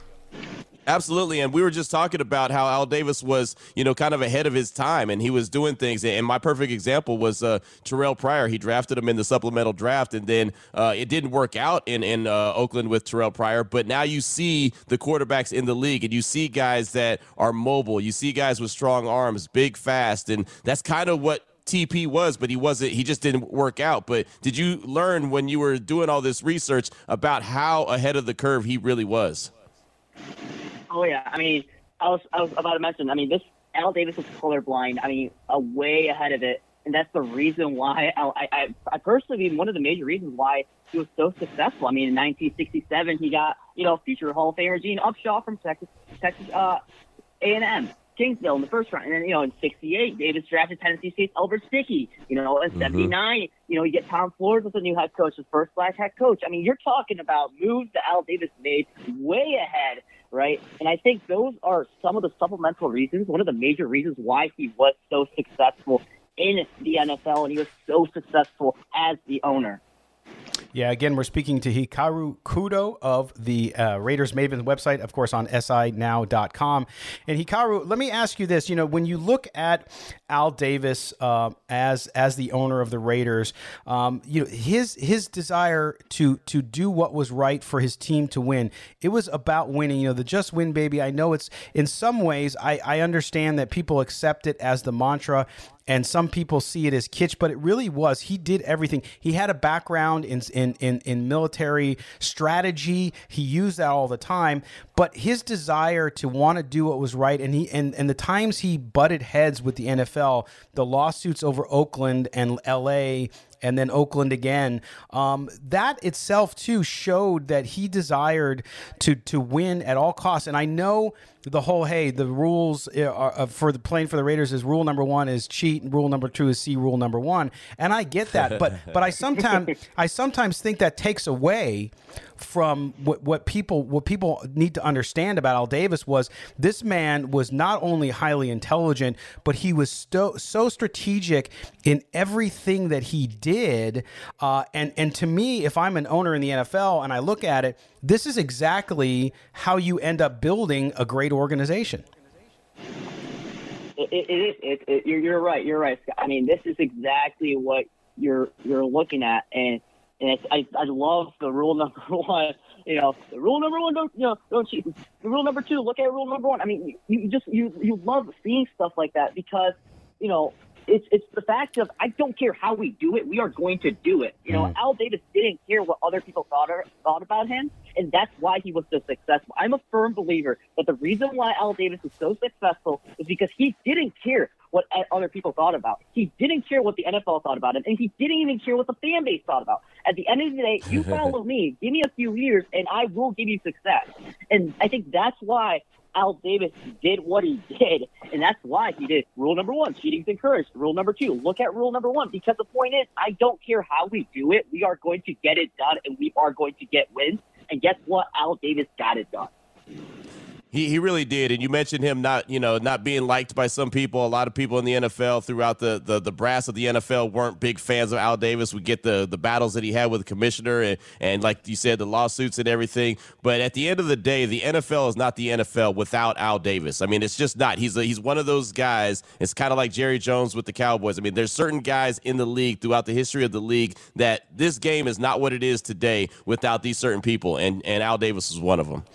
Absolutely, and we were just talking about how Al Davis was, you know, kind of ahead of his time, and he was doing things. And my perfect example was uh, Terrell Pryor. He drafted him in the supplemental draft, and then uh, it didn't work out in in uh, Oakland with Terrell Pryor. But now you see the quarterbacks in the league, and you see guys that are mobile. You see guys with strong arms, big, fast, and that's kind of what T P was, but he wasn't, he just didn't work out. But did you learn when you were doing all this research about how ahead of the curve he really was? Oh yeah, I mean, I was I was about to mention. I mean, this Al Davis was colorblind. I mean, a way ahead of it, and that's the reason why I I, I personally mean one of the major reasons why he was so successful. I mean, in nineteen sixty-seven, he got you know future Hall of Famer Gene Upshaw from Texas Texas uh, A and M. Kingsville in the first round, and then you know in sixty-eight, Davis drafted Tennessee State's Albert Stickey. You know in mm-hmm. seventy-nine, you know you get Tom Flores as a new head coach, his first black head coach. I mean, you're talking about moves that Al Davis made way ahead, right? And I think those are some of the supplemental reasons. One of the major reasons why he was so successful in the N F L, and he was so successful as the owner. Yeah, again, we're speaking to Hikaru Kudo of the uh, Raiders Maven website, of course, on S I now dot com. And Hikaru, let me ask you this. You know, when you look at Al Davis uh, as as the owner of the Raiders, um, you know, his his desire to to do what was right for his team to win, it was about winning. You know, the just win, baby. I know it's in some ways, I, I understand that people accept it as the mantra. and some people see it as kitsch, but it really was. He did everything. He had a background in in in, in military strategy. He used that all the time, but his desire to want to do what was right, and he and, and the times he butted heads with the N F L, the lawsuits over Oakland and L A, and then Oakland again, um, that itself too showed that he desired to to win at all costs. And I know the whole, hey, the rules are, for the playing for the Raiders is rule number one is cheat, and rule number two is see rule number one. And I get that, but but I sometimes I sometimes think that takes away from what, what people what people need to understand about Al Davis was this man was not only highly intelligent, but he was so, so strategic in everything that he did. Uh, and, and to me, if I'm an owner in the N F L and I look at it, this is exactly how you end up building a great organization. It, it is. It, it, you're, you're right. You're right, Scott. I mean, this is exactly what you're you're looking at, and and it's, I I love the rule number one. You know, the rule number one, don't you know, don't cheat. The rule number two, look at rule number one. I mean, you, you just you you love seeing stuff like that because you know. It's it's the fact of I don't care how we do it, we are going to do it. You know, mm. Al Davis didn't care what other people thought or, thought about him, and that's why he was so successful. I'm a firm believer that the reason why Al Davis was so successful is because he didn't care what other people thought about. He didn't care what the N F L thought about him, and he didn't even care what the fan base thought about. At the end of the day, you follow me, give me a few years, and I will give you success. And I think that's why Al Davis did what he did, and that's why he did rule number one, cheating's encouraged. Rule number two, look at rule number one, because the point is, I don't care how we do it. We are going to get it done, and we are going to get wins. And guess what? Al Davis got it done. He he really did, and you mentioned him not you know not being liked by some people. A lot of people in the N F L throughout the, the, the brass of the N F L weren't big fans of Al Davis. We get the, the battles that he had with the commissioner, and, and like you said, the lawsuits and everything. But at the end of the day, the N F L is not the N F L without Al Davis. I mean, it's just not. He's a, he's one of those guys. It's kind of like Jerry Jones with the Cowboys. I mean, there's certain guys in the league throughout the history of the league that this game is not what it is today without these certain people, and and Al Davis is one of them.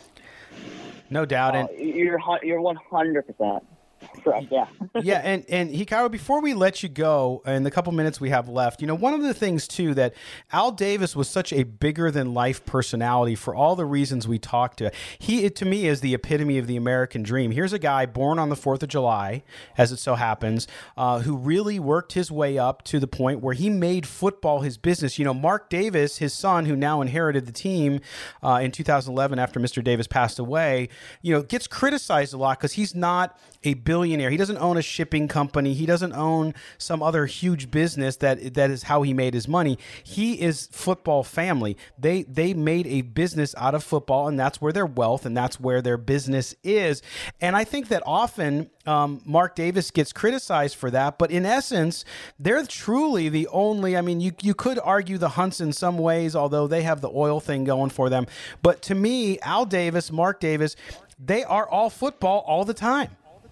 No doubt. And uh, you're you're one hundred percent correct. Yeah. yeah, and and Hikaru, before we let you go, in the couple minutes we have left, you know, one of the things too that Al Davis was such a bigger than life personality for all the reasons we talked to. He, to me, is the epitome of the American dream. Here's a guy born on the fourth of July, as it so happens, uh, who really worked his way up to the point where he made football his business. You know, Mark Davis, his son, who now inherited the team uh, in two thousand eleven after Mister Davis passed away, you know, gets criticized a lot because he's not a billionaire. He doesn't own a shipping company. He doesn't own some other huge business that that is how he made his money. He is football family. They they made a business out of football, and that's where their wealth and that's where their business is. And I think that often um, Mark Davis gets criticized for that, but in essence, they're truly the only, I mean, you, you could argue the Hunts in some ways, although they have the oil thing going for them. But to me, Al Davis, Mark Davis, they are all football all the time.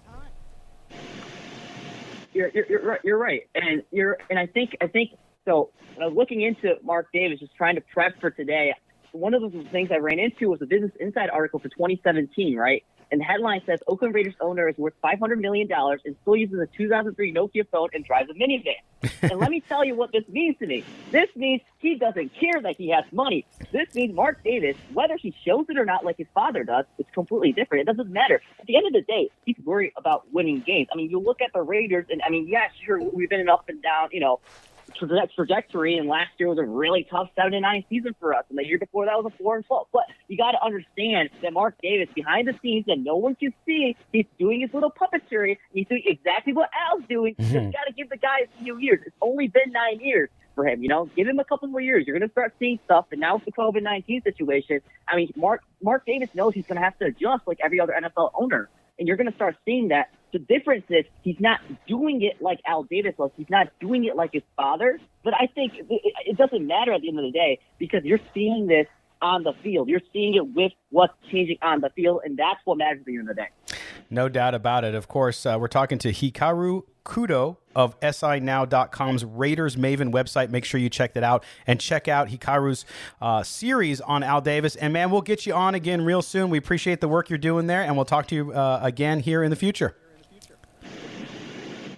You're, you're, you're right. You're right, and you're, and I think, I think so. When I was looking into Mark Davis, just trying to prep for today, one of the things I ran into was a Business Insider article for twenty seventeen, right? And the headline says Oakland Raiders owner is worth five hundred million dollars and still uses a two thousand three Nokia phone and drives a minivan. And let me tell you what this means to me. This means he doesn't care that he has money. This means Mark Davis, whether he shows it or not like his father does, it's completely different. It doesn't matter. At the end of the day, he's worried about winning games. I mean, you look at the Raiders, and I mean, yeah, sure, we've been an up and down, you know, trajectory, and last year was a really tough seven and nine season for us, and the year before that was a four and twelve. But you got to understand that Mark Davis, behind the scenes, that no one can see, he's doing his little puppetry. He's doing exactly what Al's doing. Mm-hmm. You just got to give the guy a few years. It's only been nine years for him. You know, give him a couple more years. You're going to start seeing stuff. And now with the COVID nineteen situation, I mean, Mark Mark Davis knows he's going to have to adjust like every other N F L owner, and you're going to start seeing that. The difference is he's not doing it like Al Davis was. He's not doing it like his father. But I think it, it doesn't matter at the end of the day because you're seeing this on the field. You're seeing it with what's changing on the field, and that's what matters at the end of the day. No doubt about it. Of course, uh, we're talking to Hikaru Kudo of S I Now dot com's Raiders Maven website. Make sure you check that out and check out Hikaru's uh, series on Al Davis. And, man, we'll get you on again real soon. We appreciate the work you're doing there, and we'll talk to you uh, again here in the future.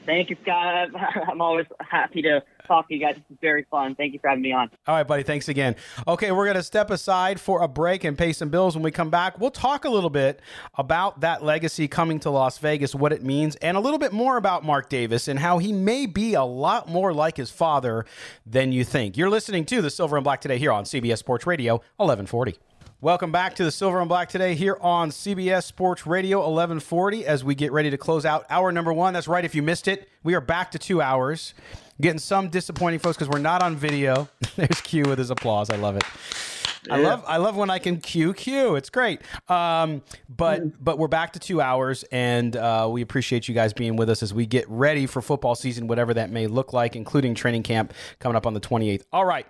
Thank you, Scott. I'm always happy to talk to you guys. This is very fun. Thank you for having me on. All right, buddy. Thanks again. Okay, we're going to step aside for a break and pay some bills. When we come back, we'll talk a little bit about that legacy coming to Las Vegas, what it means, and a little bit more about Mark Davis and how he may be a lot more like his father than you think. You're listening to the Silver and Black Today here on C B S Sports Radio, eleven forty. Welcome back to the Silver and Black Today here on C B S Sports Radio eleven forty as we get ready to close out hour number one. That's right. If you missed it, we are back to two hours. Getting some disappointing folks because we're not on video. There's Q with his applause. I love it. Yeah. I love I love when I can cue Q. It's great. Um, but but we're back to two hours, and uh, we appreciate you guys being with us as we get ready for football season, whatever that may look like, including training camp coming up on the twenty-eighth. All right.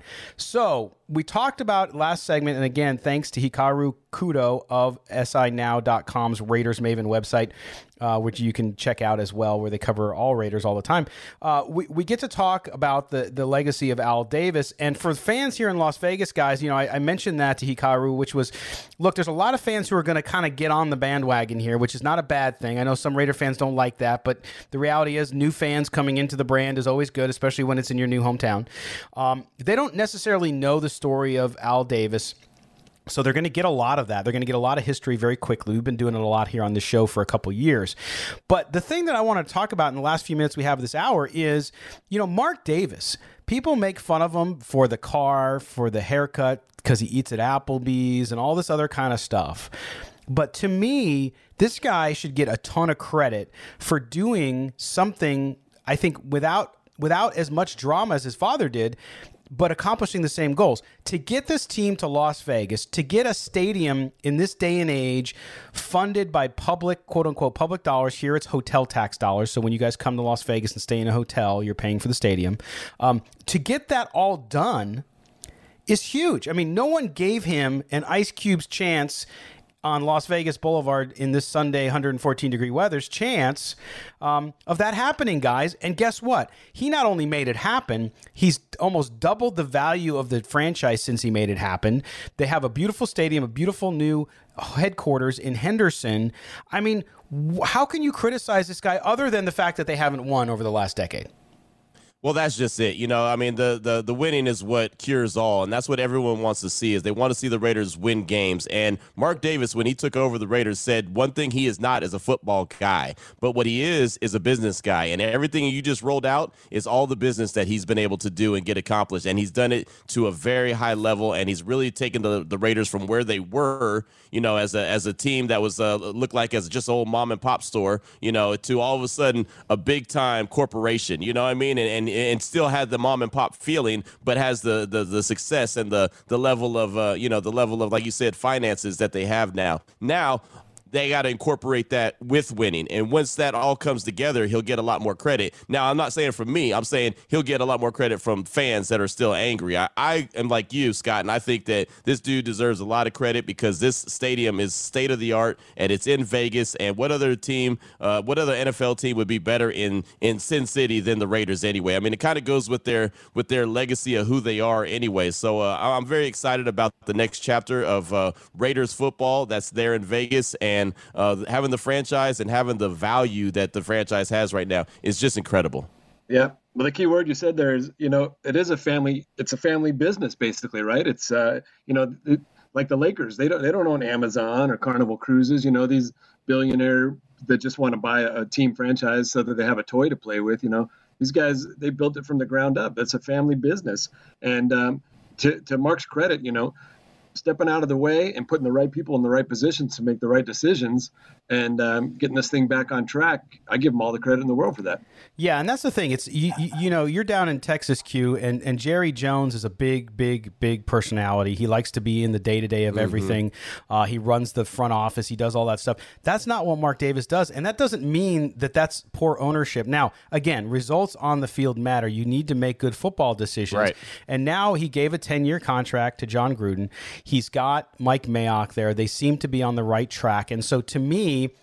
So we talked about last segment, and again, thanks to Hikaru Kudo of S I Now dot com's Raiders Maven website, uh, which you can check out as well, where they cover all Raiders all the time. Uh, we, we get to talk about the, the legacy of Al Davis. And for fans here in Las Vegas, guys, you know, I, I mentioned that to Hikaru, which was, look, there's a lot of fans who are going to kind of get on the bandwagon here, which is not a bad thing. I know some Raider fans don't like that, but the reality is new fans coming into the brand is always good, especially when it's in your new hometown. Um, they don't necessarily know the story of Al Davis. So they're going to get a lot of that. They're going to get a lot of history very quickly. We've been doing it a lot here on this show for a couple years. But the thing that I want to talk about in the last few minutes we have this hour is, you know, Mark Davis. People make fun of him for the car, for the haircut, because he eats at Applebee's and all this other kind of stuff. But to me, this guy should get a ton of credit for doing something, I think, without without as much drama as his father did, but accomplishing the same goals. To get this team to Las Vegas, to get a stadium in this day and age funded by public, quote unquote, public dollars. Here it's hotel tax dollars. So when you guys come to Las Vegas and stay in a hotel, you're paying for the stadium. Um, to get that all done is huge. I mean, no one gave him an Ice Cube's chance on Las Vegas Boulevard in this Sunday one hundred fourteen degree weather's chance um, of that happening, guys. And guess what? He not only made it happen, he's almost doubled the value of the franchise since he made it happen. They have a beautiful stadium, a beautiful new headquarters in Henderson. I mean, how can you criticize this guy other than the fact that they haven't won over the last decade? Well, that's just it. You know, I mean, the, the the winning is what cures all, and that's what everyone wants to see is they want to see the Raiders win games. And Mark Davis, when he took over the Raiders, said one thing he is not is a football guy, but what he is is a business guy. And everything you just rolled out is all the business that he's been able to do and get accomplished. And he's done it to a very high level, and he's really taken the, the Raiders from where they were, you know, as a as a team that was uh, looked like as just an old mom and pop store, you know, to all of a sudden a big time corporation. You know what I mean? And, and and still had the mom and pop feeling, but has the the, the success and the the level of uh, you know the level of, like you said, finances that they have now. Now they got to incorporate that with winning. And once that all comes together, he'll get a lot more credit. Now, I'm not saying from me. I'm saying he'll get a lot more credit from fans that are still angry. I, I am like you, Scott, and I think that this dude deserves a lot of credit because this stadium is state-of-the-art, and it's in Vegas. And what other team, uh, what other N F L team would be better in, in Sin City than the Raiders anyway? I mean, it kind of goes with their with their legacy of who they are anyway. So uh, I'm very excited about the next chapter of uh, Raiders football that's there in Vegas, and And uh, having the franchise and having the value that the franchise has right now is just incredible. Yeah. Well, the key word you said there is, you know, it is a family. It's a family business, basically, right? It's, uh, you know, it, like the Lakers. They don't they don't own Amazon or Carnival Cruises. You know, these billionaire that just want to buy a, a team franchise so that they have a toy to play with. You know, these guys, they built it from the ground up. It's a family business. And um, to to Mark's credit, you know, stepping out of the way and putting the right people in the right positions to make the right decisions and um, getting this thing back on track. I give him all the credit in the world for that. Yeah, and that's the thing. It's you, you, you know, you're down in Texas, Q, and, and Jerry Jones is a big, big, big personality. He likes to be in the day-to-day of mm-hmm. everything. Uh, he runs the front office. He does all that stuff. That's not what Mark Davis does, and that doesn't mean that that's poor ownership. Now, again, results on the field matter. You need to make good football decisions. Right. And now he gave a ten-year contract to John Gruden. He's got Mike Mayock there. They seem to be on the right track. And so to me,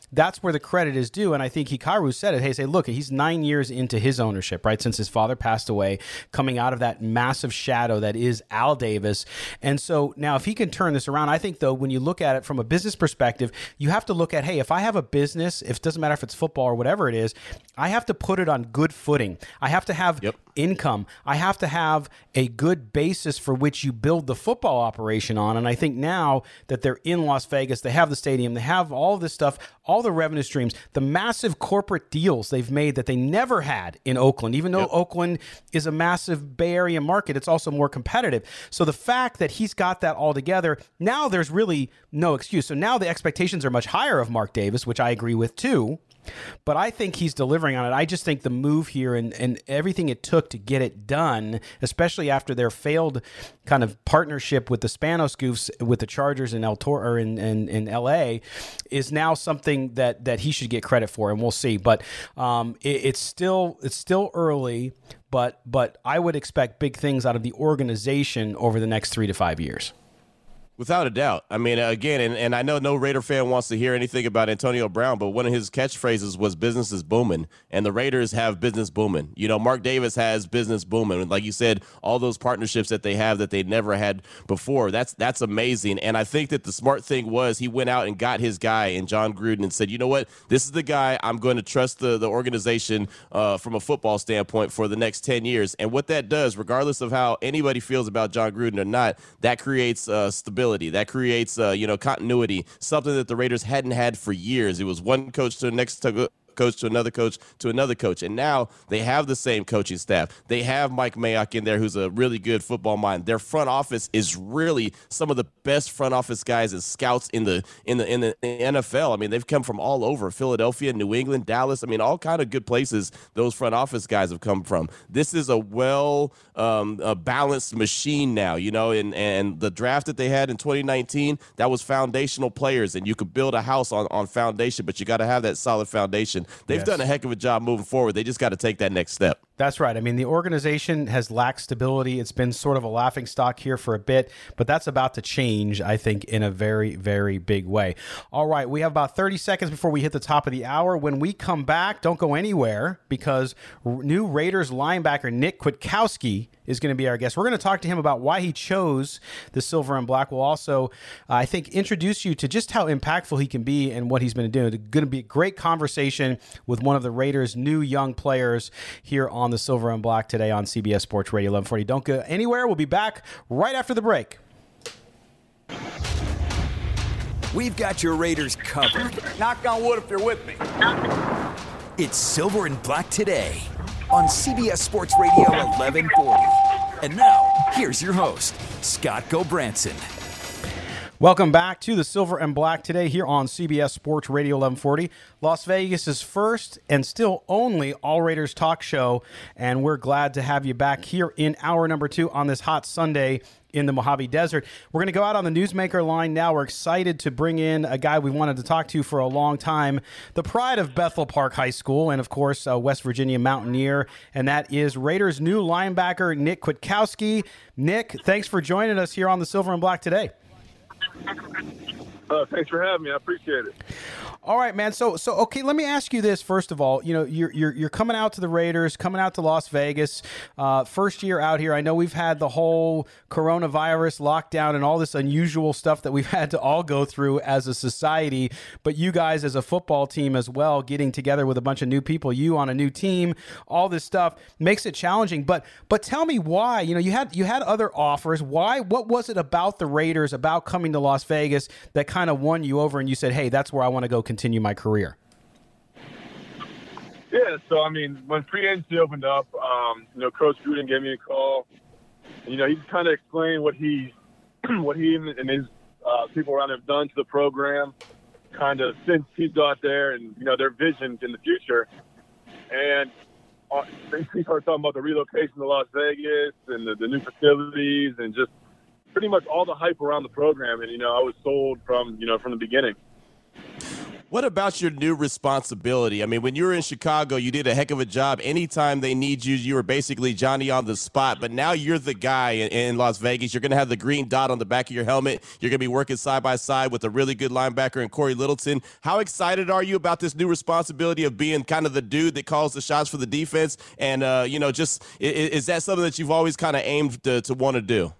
that's where the credit is due. And I think Hikaru said it. Hey, say, look, he's nine years into his ownership, right, since his father passed away, coming out of that massive shadow that is Al Davis. And so now if he can turn this around, I think, though, when you look at it from a business perspective, you have to look at, hey, if I have a business, if it doesn't matter if it's football or whatever it is, I have to put it on good footing. I have to have yep. income. I have to have a good basis for which you build the football operation on. And I think now that they're in Las Vegas, they have the stadium, they have all this stuff, all the revenue streams, the massive corporate deals they've made that they never had in Oakland. Even though yep. Oakland is a massive Bay Area market, it's also more competitive. So the fact that he's got that all together, now there's really no excuse. So now the expectations are much higher of Mark Davis, which I agree with too. But I think he's delivering on it. I just think the move here and, and everything it took to get it done, especially after their failed kind of partnership with the Spanos Goofs with the Chargers in El Tor or in, in, in L A, is now something that, that he should get credit for, and we'll see. But um, it, it's still it's still early, but but I would expect big things out of the organization over the next three to five years. Without a doubt. I mean, again, and, and I know no Raider fan wants to hear anything about Antonio Brown, but one of his catchphrases was business is booming, and the Raiders have business booming. You know, Mark Davis has business booming. And like you said, all those partnerships that they have that they never had before, that's that's amazing. And I think that the smart thing was he went out and got his guy in John Gruden and said, you know what, this is the guy I'm going to trust the, the organization uh, from a football standpoint for the next ten years. And what that does, regardless of how anybody feels about John Gruden or not, that creates uh, stability. That creates, uh, you know, continuity, something that the Raiders hadn't had for years. It was one coach to the next to coach to another coach to another coach. And now they have the same coaching staff. They have Mike Mayock in there, who's a really good football mind. Their front office is really some of the best front office guys and scouts in the in the in the N F L. I mean, they've come from all over: Philadelphia, New England, Dallas. I mean, all kind of good places those front office guys have come from. This is a well um, a balanced machine now, you know, and, and the draft that they had in twenty nineteen, that was foundational players, and you could build a house on, on foundation, but you got to have that solid foundation. They've yes. done a heck of a job moving forward. They just got to take that next step. That's right. I mean, the organization has lacked stability. It's been sort of a laughingstock here for a bit, but that's about to change, I think, in a very, very big way. All right, we have about thirty seconds before we hit the top of the hour. When we come back, don't go anywhere, because new Raiders linebacker Nick Kwiatkowski is going to be our guest. We're going to talk to him about why he chose the silver and black. We'll also, uh, I think, introduce you to just how impactful he can be and what he's been doing. It's going to be a great conversation with one of the Raiders' new young players here on the Silver and Black today on C B S Sports Radio eleven forty. Don't go anywhere. We'll be back right after the break. We've got your Raiders covered. Knock on wood if you're with me. It's Silver and Black today on C B S Sports Radio eleven forty. And now, here's your host, Scott Gobranson. Welcome back to the Silver and Black today here on C B S Sports Radio eleven forty, Las Vegas's first and still only All Raiders talk show, and we're glad to have you back here in hour number two on this hot Sunday in the Mojave Desert. We're going to go out on the newsmaker line now. We're excited to bring in a guy we wanted to talk to for a long time, the pride of Bethel Park High School and, of course, a West Virginia Mountaineer, and that is Raiders' new linebacker, Nick Kwiatkowski. Nick, thanks for joining us here on the Silver and Black today. Uh, thanks for having me. I appreciate it. All right, man. So, so okay. Let me ask you this first of all. You know, you're you're you're coming out to the Raiders, coming out to Las Vegas, uh, first year out here. I know we've had the whole coronavirus lockdown and all this unusual stuff that we've had to all go through as a society. But you guys, as a football team as well, getting together with a bunch of new people, you on a new team, all this stuff makes it challenging. But but tell me why. You know, you had you had other offers. Why? What was it about the Raiders, about coming to Las Vegas, that kind of won you over, and you said, "Hey, that's where I want to go continue my career"? Yeah, so I mean, when free agency opened up, um, you know, Coach Gruden gave me a call. You know, he kind of explained what he, what he and his uh, people around have done to the program, kind of since he got there, and you know their visions in the future. And uh, he started talking about the relocation to Las Vegas and the, the new facilities and just pretty much all the hype around the program. And you know, I was sold from you know from the beginning. What about your new responsibility? I mean, when you were in Chicago, you did a heck of a job. Anytime they need you, you were basically Johnny on the spot. But now you're the guy in, in Las Vegas. You're going to have the green dot on the back of your helmet. You're going to be working side by side with a really good linebacker in Corey Littleton. How excited are you about this new responsibility of being kind of the dude that calls the shots for the defense? And, uh, you know, just is, is that something that you've always kind of aimed to, to want to do?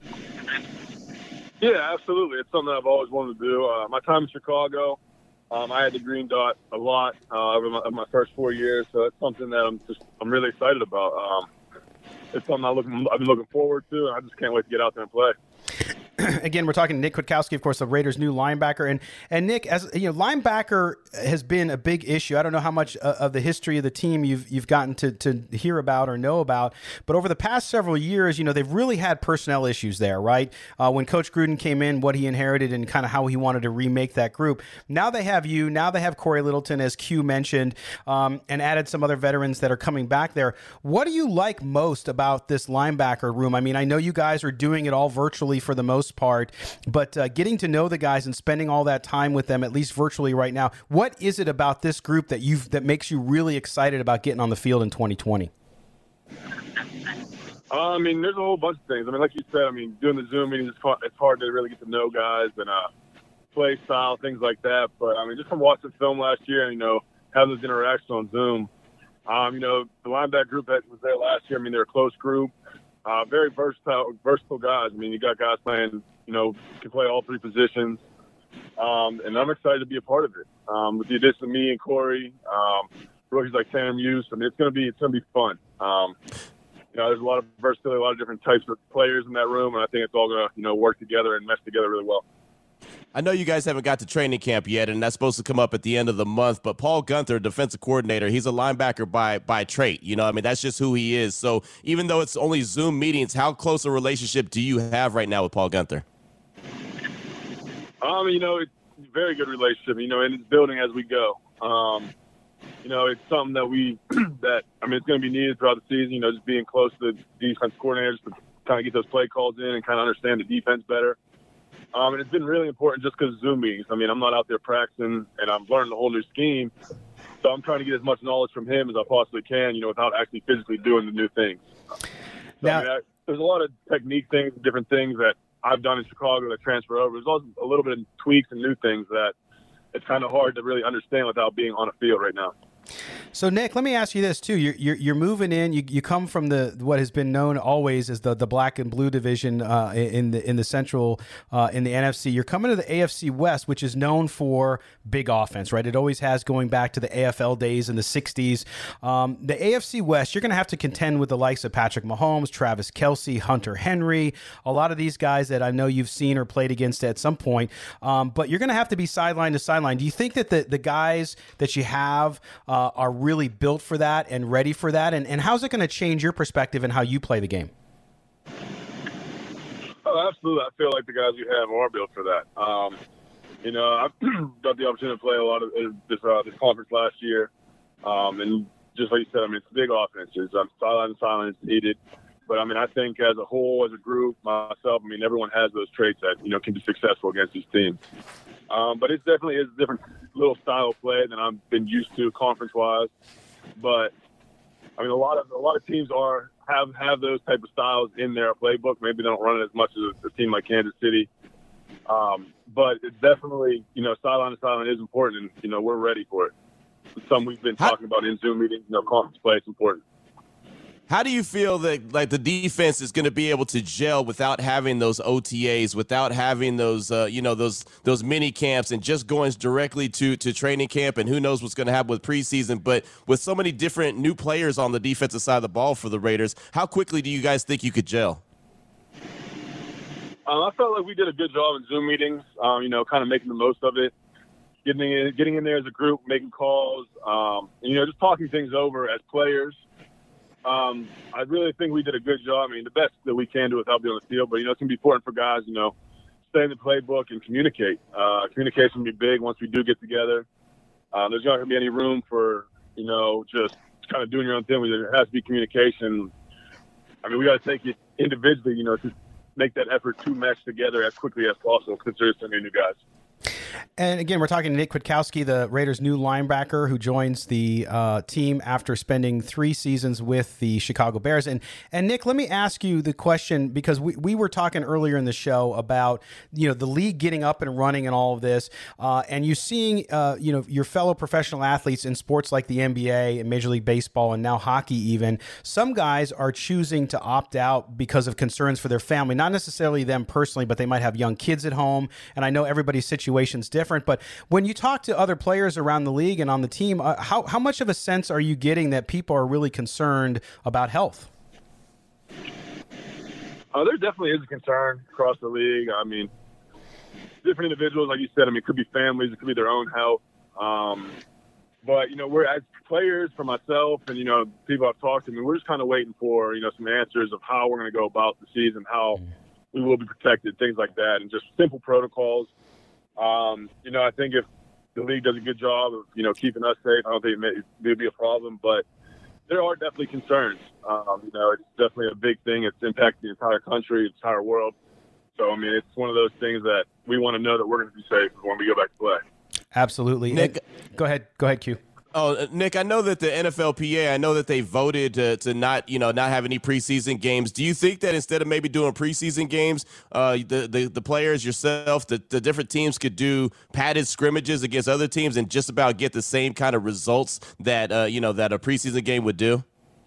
Yeah, absolutely. It's something I've always wanted to do. Uh, my time in Chicago, Um, I had the green dot a lot uh, over my, my first four years, so it's something that I'm just I'm really excited about. Um, it's something I'm looking, I've been looking forward to, and I just can't wait to get out there and play. Again, we're talking to Nick Kwiatkowski, of course, the Raiders' new linebacker, and and Nick, as you know, linebacker has been a big issue. I don't know how much uh, of the history of the team you've you've gotten to to hear about or know about, but over the past several years, you know, they've really had personnel issues there, right? Uh, when Coach Gruden came in, what he inherited and kind of how he wanted to remake that group. Now they have you. Now they have Corey Littleton, as Q mentioned, um, and added some other veterans that are coming back there. What do you like most about this linebacker room? I mean, I know you guys are doing it all virtually for the most part, but uh, getting to know the guys and spending all that time with them, at least virtually right now, what is it about this group that you've that makes you really excited about getting on the field in twenty twenty? Uh, I mean, there's a whole bunch of things. I mean, like you said, I mean, doing the Zoom meetings, it's hard, it's hard to really get to know guys and uh, play style, things like that. But, I mean, just from watching film last year and, you know, having those interactions on Zoom, um, you know, the linebacker group that was there last year, I mean, they're a close group. Uh, very versatile, versatile guys. I mean, you got guys playing, you know, can play all three positions. Um, and I'm excited to be a part of it. Um, with the addition of me and Corey, um, rookies like Tanner Muse, I mean, it's going to be, it's going to be fun. Um, you know, there's a lot of versatility, a lot of different types of players in that room, and I think it's all going to, you know, work together and mesh together really well. I know you guys haven't got to training camp yet, and that's supposed to come up at the end of the month, but Paul Guenther, defensive coordinator, he's a linebacker by by trait. You know, I mean, that's just who he is. So even though it's only Zoom meetings, how close a relationship do you have right now with Paul Guenther? Um, you know, it's a very good relationship, you know, and it's building as we go. Um, you know, it's something that we, that, I mean, it's going to be needed throughout the season, you know, just being close to the defense coordinators to kind of get those play calls in and kind of understand the defense better. Um, and it's been really important just because of Zoom meetings. I mean, I'm not out there practicing, and I'm learning a whole new scheme. So I'm trying to get as much knowledge from him as I possibly can, you know, without actually physically doing the new things. So, Now, I mean, I, there's a lot of technique things, different things that I've done in Chicago that transfer over. There's also a little bit of tweaks and new things that it's kind of hard to really understand without being on a field right now. So, Nick, let me ask you this, too. You're, you're, you're moving in. You, you come from the what has been known always as the, the black and blue division uh, in the in the central, uh, in the N F C. You're coming to the A F C West, which is known for big offense, right? It always has, going back to the A F L days in the sixties. Um, the A F C West, you're going to have to contend with the likes of Patrick Mahomes, Travis Kelce, Hunter Henry, a lot of these guys that I know you've seen or played against at some point. Um, but you're going to have to be sideline to sideline. Do you think that the, the guys that you have uh, are really built for that and ready for that? And, and how's it going to change your perspective and how you play the game? Oh, absolutely. I feel like the guys you have are built for that. Um, you know, I've got the opportunity to play a lot of this uh, this conference last year. Um, and just like you said, I mean, it's big offenses. Um, sideline to sideline is needed. But, I mean, I think as a whole, as a group, myself, I mean, everyone has those traits that, you know, can be successful against these teams. Um, but it definitely is a different little style of play than I've been used to conference-wise. But, I mean, a lot of a lot of teams are have, have those type of styles in their playbook. Maybe they don't run it as much as a, a team like Kansas City. Um, but it's definitely, you know, sideline to sideline is important, and, you know, we're ready for it. It's something we've been talking about in Zoom meetings. You know, conference play is important. How do you feel that like the defense is going to be able to gel without having those O T As, without having those uh, you know those those mini camps, and just going directly to to training camp? And who knows what's going to happen with preseason? But with so many different new players on the defensive side of the ball for the Raiders, how quickly do you guys think you could gel? Um, I felt like we did a good job in Zoom meetings. Um, you know, kind of making the most of it, getting in, getting in there as a group, making calls. Um, and, you know, just talking things over as players. Um, I really think we did a good job. I mean, the best that we can do without being on the field, but, you know, it's going to be important for guys, you know, stay in the playbook and communicate. Uh, communication will be big once we do get together. Uh, there's not going to be any room for, you know, just kind of doing your own thing. There has to be communication. I mean, we got to take it individually, you know, to make that effort to mesh together as quickly as possible, because there's so many new guys. And again, we're talking to Nick Kwiatkowski, the Raiders' new linebacker who joins the uh, team after spending three seasons with the Chicago Bears. And and Nick, let me ask you the question, because we, we were talking earlier in the show about, you know, the league getting up and running and all of this, uh, and you seeing, uh, you know, your fellow professional athletes in sports like the N B A and Major League Baseball and now hockey even. Some guys are choosing to opt out because of concerns for their family, not necessarily them personally, but they might have young kids at home. And I know everybody's situation's different, but when you talk to other players around the league and on the team, uh, how, how much of a sense are you getting that people are really concerned about health? Uh, there definitely is a concern across the league. I mean, different individuals, like you said, I mean, it could be families, it could be their own health. Um, but, you know, we're as players, for myself and, you know, people I've talked to, I mean, we're just kind of waiting for, you know, some answers of how we're going to go about the season, how we will be protected, things like that, and just simple protocols. Um, you know, I think if the league does a good job of, you know, keeping us safe, I don't think it may, it may be a problem, but there are definitely concerns. Um, you know, it's definitely a big thing. It's impacting the entire country, the entire world. So, I mean, it's one of those things that we want to know that we're going to be safe when we go back to play. Absolutely. Nick, go ahead. Go ahead, Q. Oh, Nick, I know that the N F L P A, I know that they voted to, to not, you know, not have any preseason games. Do you think that instead of maybe doing preseason games, uh, the, the the players, yourself, the, the different teams could do padded scrimmages against other teams and just about get the same kind of results that, uh, you know, that a preseason game would do?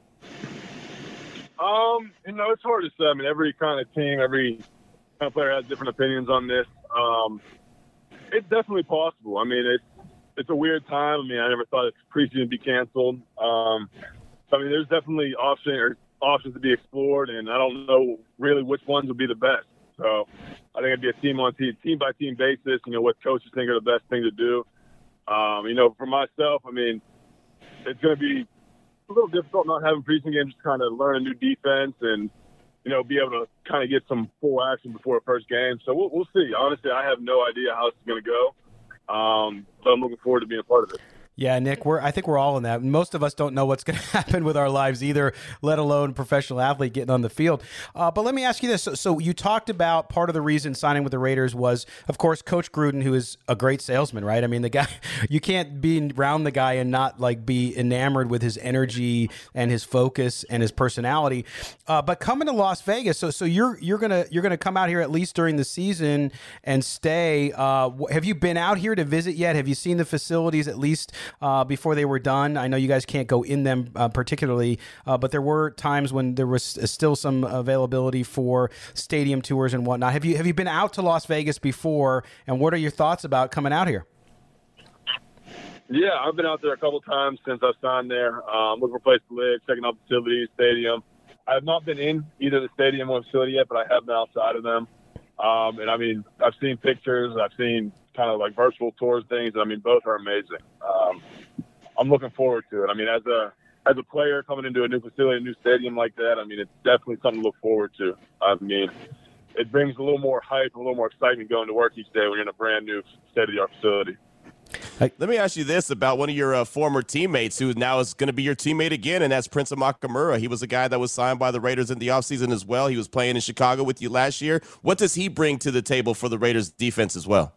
Um, you know, it's hard to say. I mean, every kind of team, every kind of player has different opinions on this. Um, it's definitely possible. I mean, it's, It's a weird time. I mean, I never thought preseason would be canceled. Um, so, I mean, there's definitely option or options to be explored, and I don't know really which ones would be the best. So, I think it'd be a team on team, team by team basis. You know, what coaches think are the best thing to do. Um, you know, for myself, I mean, it's going to be a little difficult not having preseason games, just kind of learn a new defense and, you know, be able to kind of get some full action before a first game. So we'll, we'll see. Honestly, I have no idea how it's going to go. Um, so I'm looking forward to being a part of it. Yeah, Nick, we're I think we're all in that. Most of us don't know what's going to happen with our lives either, let alone a professional athlete getting on the field. Uh, but let me ask you this. So, so you talked about part of the reason signing with the Raiders was, of course, Coach Gruden, who is a great salesman, right? I mean, the guy, you can't be around the guy and not like be enamored with his energy and his focus and his personality. Uh, but coming to Las Vegas, so so you're you're gonna you're gonna come out here at least during the season and stay. Uh, have you been out here to visit yet? Have you seen the facilities at least Uh, before they were done? I know you guys can't go in them uh, particularly, uh, but there were times when there was still some availability for stadium tours and whatnot. Have you have you been out to Las Vegas before, and what are your thoughts about coming out here? Yeah, I've been out there a couple times since I've signed there. Um, looking for a place to live, checking out facilities, stadium. I have not been in either the stadium or facility yet, but I have been outside of them. Um, and I mean, I've seen pictures, I've seen kind of like virtual tours things. I mean, both are amazing. Um, I'm looking forward to it. I mean, as a as a player coming into a new facility, a new stadium like that, I mean, it's definitely something to look forward to. I mean, it brings a little more hype, a little more excitement going to work each day when you're in a brand new state-of-the-art facility. Let me ask you this about one of your uh, former teammates who now is going to be your teammate again, and that's Prince Amukamara. He was a guy that was signed by the Raiders in the offseason as well. He was playing in Chicago with you last year. What does he bring to the table for the Raiders defense as well?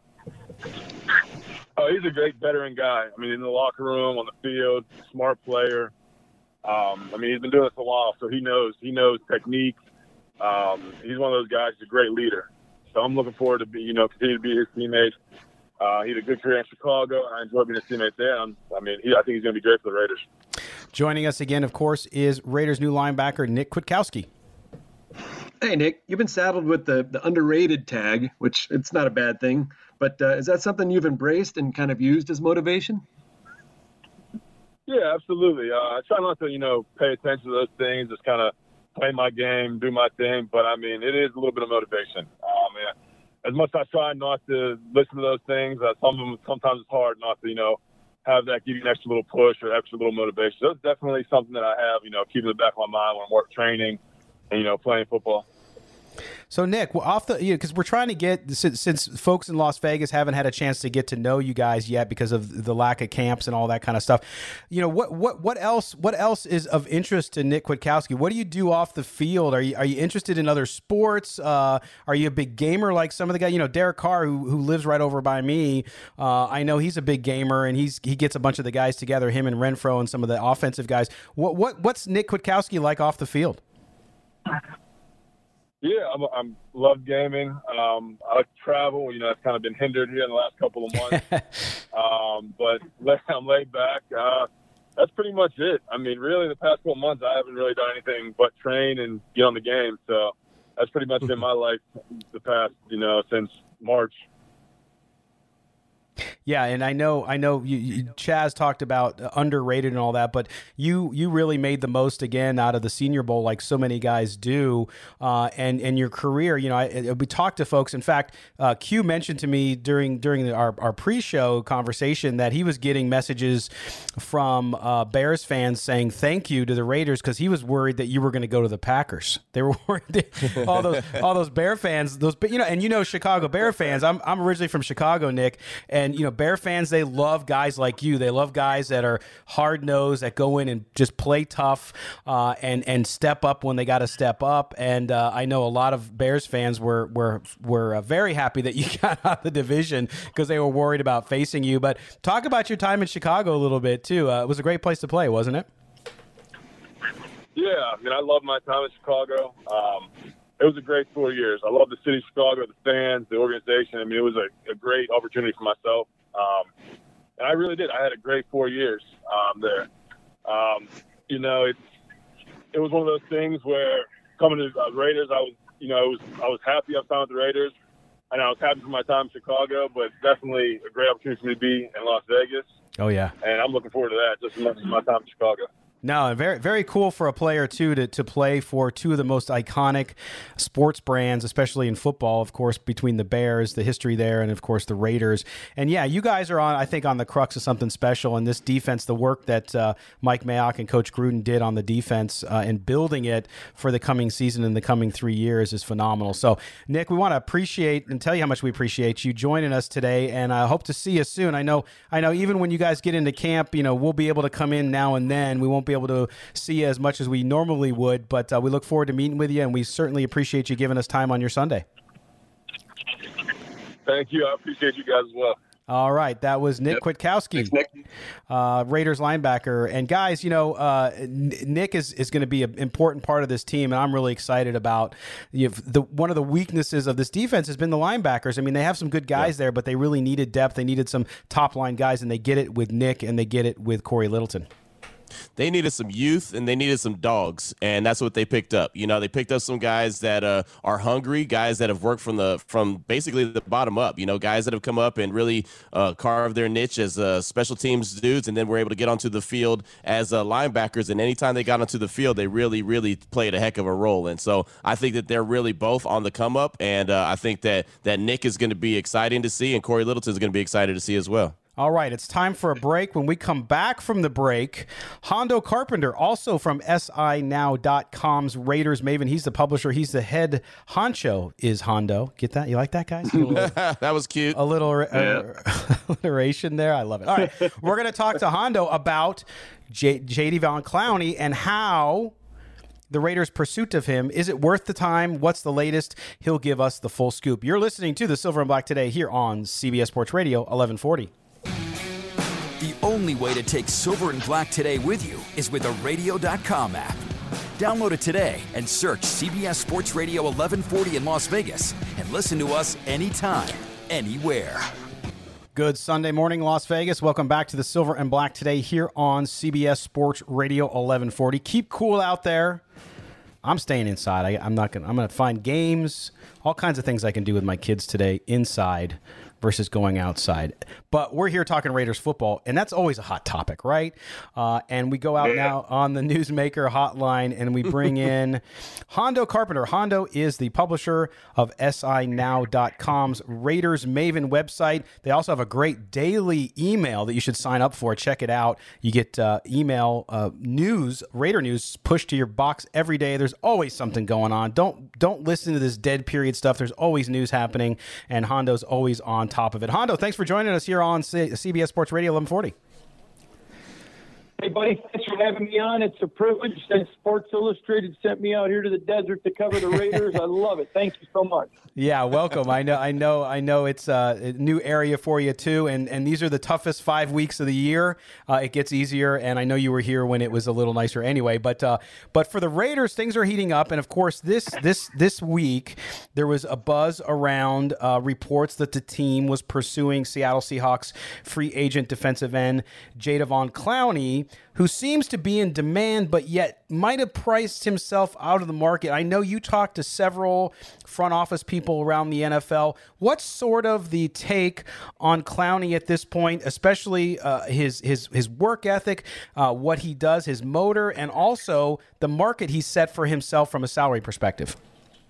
Oh, he's a great veteran guy. I mean, in the locker room, on the field, smart player. Um, I mean, he's been doing this a while, so he knows he knows technique. Um, he's one of those guys. He's a great leader. So I'm looking forward to be, you know, continue to be his teammate. Uh, he had a good career in Chicago. I enjoyed being his teammate there. I'm, I mean, he, I think he's going to be great for the Raiders. Joining us again, of course, is Raiders' new linebacker Nick Kwiatkowski. Hey, Nick, you've been saddled with the, the underrated tag, which it's not a bad thing. But uh, is that something you've embraced and kind of used as motivation? Yeah, absolutely. Uh, I try not to, you know, pay attention to those things, just kind of play my game, do my thing. But, I mean, it is a little bit of motivation. Um, yeah. As much as I try not to listen to those things, uh, some of them, sometimes it's hard not to, you know, have that give you an extra little push or extra little motivation. So it's definitely something that I have, you know, keeping in the back of my mind when I'm work training and, you know, playing football. So, Nick, well, off the, you know, because we're trying to get, since, since folks in Las Vegas haven't had a chance to get to know you guys yet because of the lack of camps and all that kind of stuff, you know, what what what else what else is of interest to Nick Kwiatkowski? What do you do off the field? Are you are you interested in other sports? Uh, are you a big gamer like some of the guys? You know, Derek Carr, who who lives right over by me, uh, I know he's a big gamer, and he's he gets a bunch of the guys together, him and Renfro and some of the offensive guys. What what what's Nick Kwiatkowski like off the field? Yeah, I'm, I'm love gaming. Um, I like to travel. You know, it's kind of been hindered here in the last couple of months. um, but I'm laid back. Uh, that's pretty much it. I mean, really, the past couple of months, I haven't really done anything but train and get on the game. So that's pretty much been my life the past, you know, since March. Yeah, and I know, I know, you, you, Chaz talked about uh, underrated and all that, but you you really made the most again out of the Senior Bowl, like so many guys do, uh, and and your career. You know, I, we talked to folks. In fact, uh, Q mentioned to me during during the, our our pre-show conversation that he was getting messages from uh, Bears fans saying thank you to the Raiders because he was worried that you were going to go to the Packers. They were worried that all those all those Bear fans, those you know, and you know Chicago Bear fans. I'm I'm originally from Chicago, Nick, and you know. Bear fans, they love guys like you. They love guys that are hard-nosed, that go in and just play tough uh, and and step up when they got to step up. And uh, I know a lot of Bears fans were were were uh, very happy that you got out of the division because they were worried about facing you. But talk about your time in Chicago a little bit too. Uh, it was a great place to play, wasn't it? Yeah, I mean, I love my time in Chicago. Um, it was a great four years. I love the city of Chicago, the fans, the organization. I mean, it was a, a great opportunity for myself. Um, and I really did. I had a great four years um, there. Um, you know, it's it was one of those things where coming to the Raiders, I was, you know, it was I was happy I signed with the Raiders, and I was happy for my time in Chicago. But definitely a great opportunity for me to be in Las Vegas. Oh yeah, and I'm looking forward to that just as much as my time in Chicago. No, very very cool for a player too to to play for two of the most iconic sports brands, especially in football. Of course, between the Bears, the history there, and of course the Raiders. And yeah, you guys are on, I think, on the crux of something special in this defense. The work that uh, Mike Mayock and Coach Gruden did on the defense uh, and building it for the coming season and the coming three years is phenomenal. So, Nick, we want to appreciate and tell you how much we appreciate you joining us today, and I hope to see you soon. I know, I know, even when you guys get into camp, you know, we'll be able to come in now and then. We won't be able to see you as much as we normally would, but uh, we look forward to meeting with you, and we certainly appreciate you giving us time on your Sunday. Thank you. I appreciate you guys as well. All right. That was Nick yep. Kwiatkowski, Nick. Uh, Raiders linebacker. And guys, you know, uh, Nick is, is going to be an important part of this team, and I'm really excited about you know, the one of the weaknesses of this defense has been the linebackers. I mean, they have some good guys yeah. there, but they really needed depth. They needed some top line guys, and they get it with Nick, and they get it with Corey Littleton. They needed some youth and they needed some dogs, and that's what they picked up. You know, they picked up some guys that uh, are hungry, guys that have worked from the from basically the bottom up. You know, guys that have come up and really uh, carved their niche as uh, special teams dudes, and then were able to get onto the field as uh, linebackers. And anytime they got onto the field, they really, really played a heck of a role. And so I think that they're really both on the come up, and uh, I think that that Nick is going to be exciting to see, and Corey Littleton is going to be excited to see as well. All right, it's time for a break. When we come back from the break, Hondo Carpenter, also from S I Now dot com's Raiders Maven. He's the publisher. He's the head honcho, is Hondo. Get that? You like that, guys? Little, that was cute. A little uh, alliteration there. I love it. All right, we're going to talk to Hondo about J- J.D. Von Clowney and how the Raiders' pursuit of him. Is it worth the time? What's the latest? He'll give us the full scoop. You're listening to the Silver and Black Today here on C B S Sports Radio, eleven forty. The only way to take Silver and Black Today with you is with a radio dot com app. Download it today and search C B S Sports Radio eleven forty in Las Vegas and listen to us anytime, anywhere. Good Sunday morning, Las Vegas. Welcome back to the Silver and Black Today here on C B S Sports Radio eleven forty. Keep cool out there. I'm staying inside. I, I'm not gonna. I'm gonna find games, all kinds of things I can do with my kids today inside. versus going outside. But we're here talking Raiders football, and that's always a hot topic, right? Uh, and we go out yeah. now on the Newsmaker hotline, and we bring in Hondo Carpenter. Hondo is the publisher of S I Now dot com's Raiders Maven website. They also have a great daily email that you should sign up for. Check it out. You get uh, email uh, news, Raider news, pushed to your box every day. There's always something going on. Don't don't listen to this dead period stuff. There's always news happening, and Hondo's always on top of it. Hondo, thanks for joining us here on C- CBS Sports Radio eleven forty. Hey, buddy, thanks for having me on. It's a privilege that Sports Illustrated sent me out here to the desert to cover the Raiders. I love it. Thank you so much. Yeah, welcome. I know, I know, I know. It's a new area for you too, and and these are the toughest five weeks of the year. Uh, it gets easier, and I know you were here when it was a little nicer anyway. But uh, but for the Raiders, things are heating up, and of course, this this this week there was a buzz around uh, reports that the team was pursuing Seattle Seahawks free agent defensive end Jadeveon Clowney, who seems to be in demand, but yet might have priced himself out of the market. I know you talked to several front office people around the N F L. What's sort of the take on Clowney at this point, especially uh, his his his work ethic, uh, what he does, his motor, and also the market he set for himself from a salary perspective?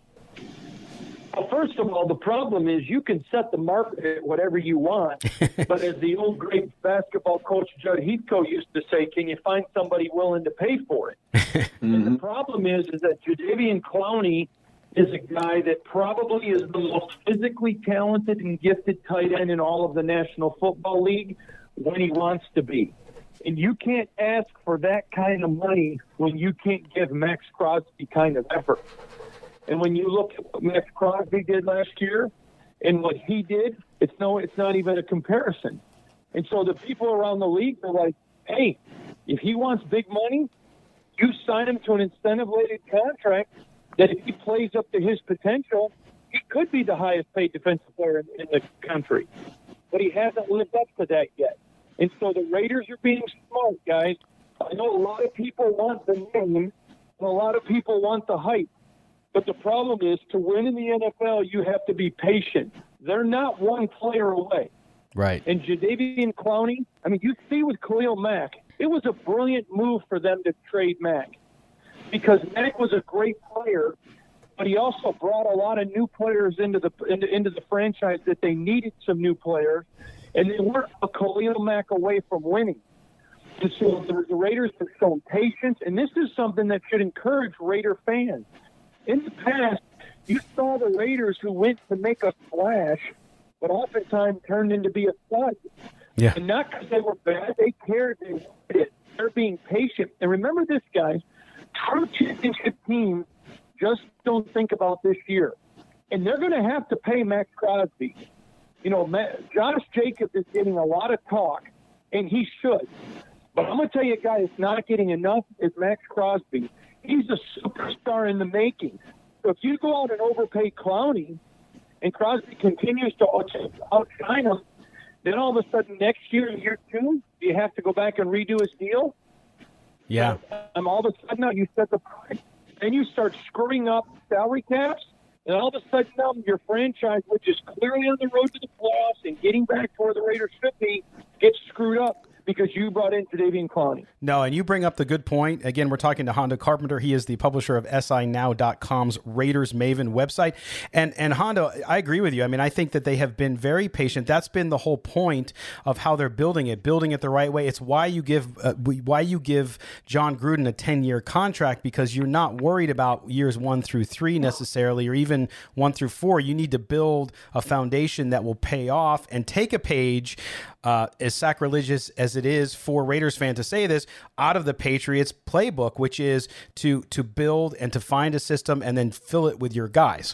Well, first of all, the problem is you can set the market at whatever you want, but as the old great basketball coach Judd Heathcote used to say, can you find somebody willing to pay for it? mm-hmm. And the problem is, is that Jadeveon Clowney is a guy that probably is the most physically talented and gifted tight end in all of the National Football League when he wants to be. And you can't ask for that kind of money when you can't give Max Crosby kind of effort. And when you look at what Max Crosby did last year and what he did, it's no, it's not even a comparison. And so the people around the league are like, hey, if he wants big money, you sign him to an incentive-laden contract that if he plays up to his potential, he could be the highest paid defensive player in, in the country. But he hasn't lived up to that yet. And so the Raiders are being smart, guys. I know a lot of people want the name, and a lot of people want the hype. But the problem is, to win in the N F L, you have to be patient. They're not one player away. Right. And Jadeveon Clowney, I mean, you see with Khalil Mack, it was a brilliant move for them to trade Mack. Because Mack was a great player, but he also brought a lot of new players into the into, into the franchise that they needed some new players. And they weren't a Khalil Mack away from winning. And so the, the Raiders have shown patience, and this is something that should encourage Raider fans. In the past, you saw the Raiders who went to make a splash, but oftentimes turned into be a stud. Yeah. And not because they were bad, they cared. They, they're being patient. And remember this, guys, true championship teams just don't think about this year. And they're going to have to pay Max Crosby. You know, Josh Jacobs is getting a lot of talk, and he should. But I'm going to tell you a guy that's not getting enough is Max Crosby. He's a superstar in the making. So if you go out and overpay Clowney and Crosby continues to outshine him, then all of a sudden next year, year two, you have to go back and redo his deal. Yeah. And all of a sudden now you set the price. Then you start screwing up salary caps. And all of a sudden now your franchise, which is clearly on the road to the playoffs and getting back to where the Raiders should be, gets screwed up because you brought in Jadeveon Clowney. No, and you bring up the good point. Again, we're talking to Hondo Carpenter. He is the publisher of S I Now dot com's Raiders Maven website. And and Hondo, I agree with you. I mean, I think that they have been very patient. That's been the whole point of how they're building it, building it the right way. It's why you give uh, why you give John Gruden a ten-year contract, because you're not worried about years one through three necessarily, or even one through four. You need to build a foundation that will pay off and take a page, uh, as sacrilegious as it is for Raiders fans to say this, out of the Patriots playbook, which is to to build and to find a system and then fill it with your guys.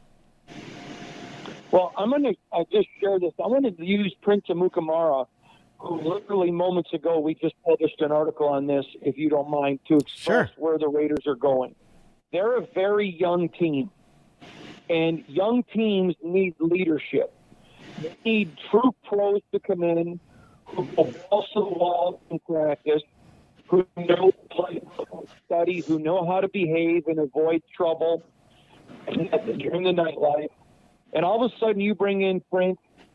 Well, I'm going to I'll just share this. I'm going to use Prince Amukamara, who literally moments ago we just published an article on this, if you don't mind, to express Sure. where the Raiders are going. They're a very young team, and young teams need leadership. They need true pros to come in who will balls to the wall in practice, who know play, study, who know how to behave and avoid trouble during the nightlife. And all of a sudden you bring in Prince,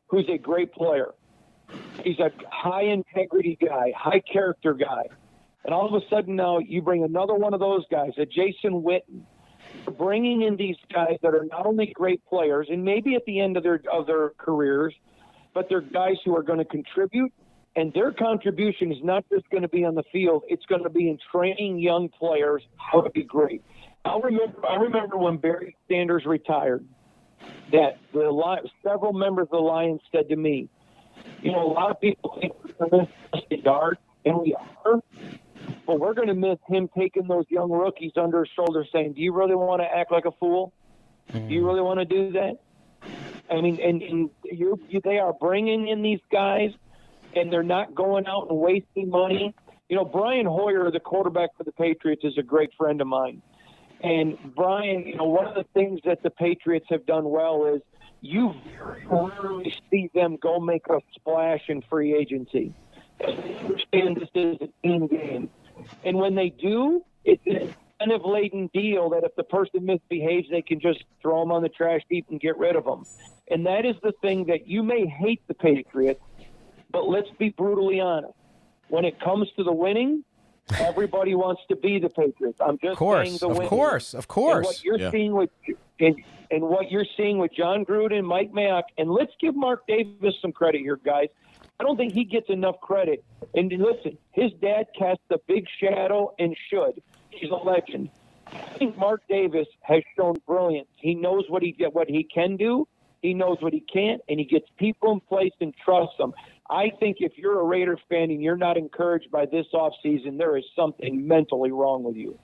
who's a great player. He's a high-integrity guy, high-character guy. And all of a sudden now you bring another one of those guys, a Jason Witten, bringing in these guys that are not only great players and maybe at the end of their of their careers, but they're guys who are going to contribute, and their contribution is not just going to be on the field. It's going to be in training young players how to be great. I remember, I remember when Barry Sanders retired, that the several members of the Lions said to me, you know, a lot of people think we're going to miss the yard, and we are, but we're going to miss him taking those young rookies under his shoulder saying, do you really want to act like a fool? Mm. Do you really want to do that? I mean, and, and you, you, they are bringing in these guys, and they're not going out and wasting money. You know, Brian Hoyer, the quarterback for the Patriots, is a great friend of mine. And Brian, you know, one of the things that the Patriots have done well is you rarely see them go make a splash in free agency. They understand this is a team game. And when they do, it's an incentive-laden deal that if the person misbehaves, they can just throw them on the trash heap and get rid of them. And that is the thing that you may hate the Patriots, but let's be brutally honest. When it comes to the winning, everybody wants to be the Patriots. I'm just of course, saying the of winning. course, of course. And what you're yeah. seeing with and, and what you're seeing with John Gruden, Mike Mayock, and let's give Mark Davis some credit here, guys. I don't think he gets enough credit. And listen, his dad cast a big shadow and should. He's a legend. I think Mark Davis has shown brilliance. He knows what he what he can do. He knows what he can't, and he gets people in place and trusts them. I think if you're a Raiders fan and you're not encouraged by this offseason, there is something mentally wrong with you.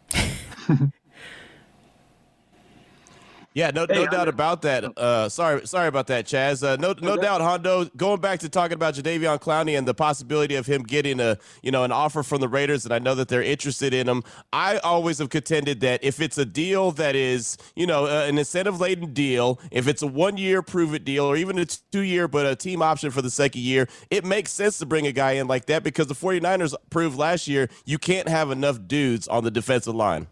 Yeah, no, no doubt about that. Uh, sorry, sorry about that, Chaz. Uh, no, no doubt, Hondo. Going back to talking about Jadeveon Clowney and the possibility of him getting a, you know, an offer from the Raiders, and I know that they're interested in him. I always have contended that if it's a deal that is, you know, uh, an incentive-laden deal, if it's a one-year prove-it deal, or even a two-year but a team option for the second year, it makes sense to bring a guy in like that because the 49ers proved last year you can't have enough dudes on the defensive line.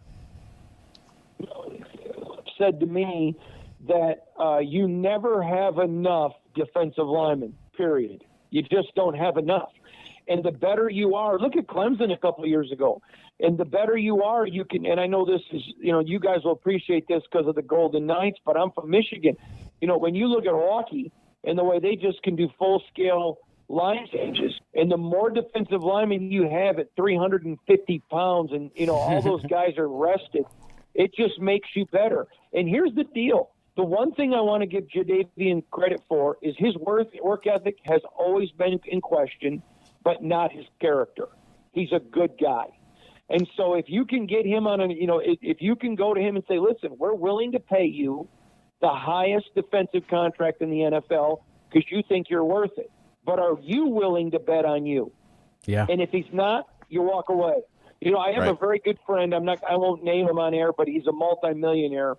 Said to me that uh, you never have enough defensive linemen, period. You just don't have enough. And the better you are, look at Clemson a couple of years ago, and the better you are, you can, and I know this is, you know, you guys will appreciate this because of the Golden Knights, but I'm from Michigan. You know, when you look at hockey and the way they just can do full-scale line changes, and the more defensive linemen you have at three hundred fifty pounds and, you know, all those guys are rested, it just makes you better. And here's the deal. The one thing I want to give Jadeveon credit for is his work, work ethic has always been in question, but not his character. He's a good guy. And so if you can get him on a, you know, if, if you can go to him and say, listen, we're willing to pay you the highest defensive contract in the N F L because you think you're worth it. But are you willing to bet on you? Yeah. And if he's not, you walk away. You know, I have right. a very good friend. I'm not. I won't name him on air, but he's a multimillionaire.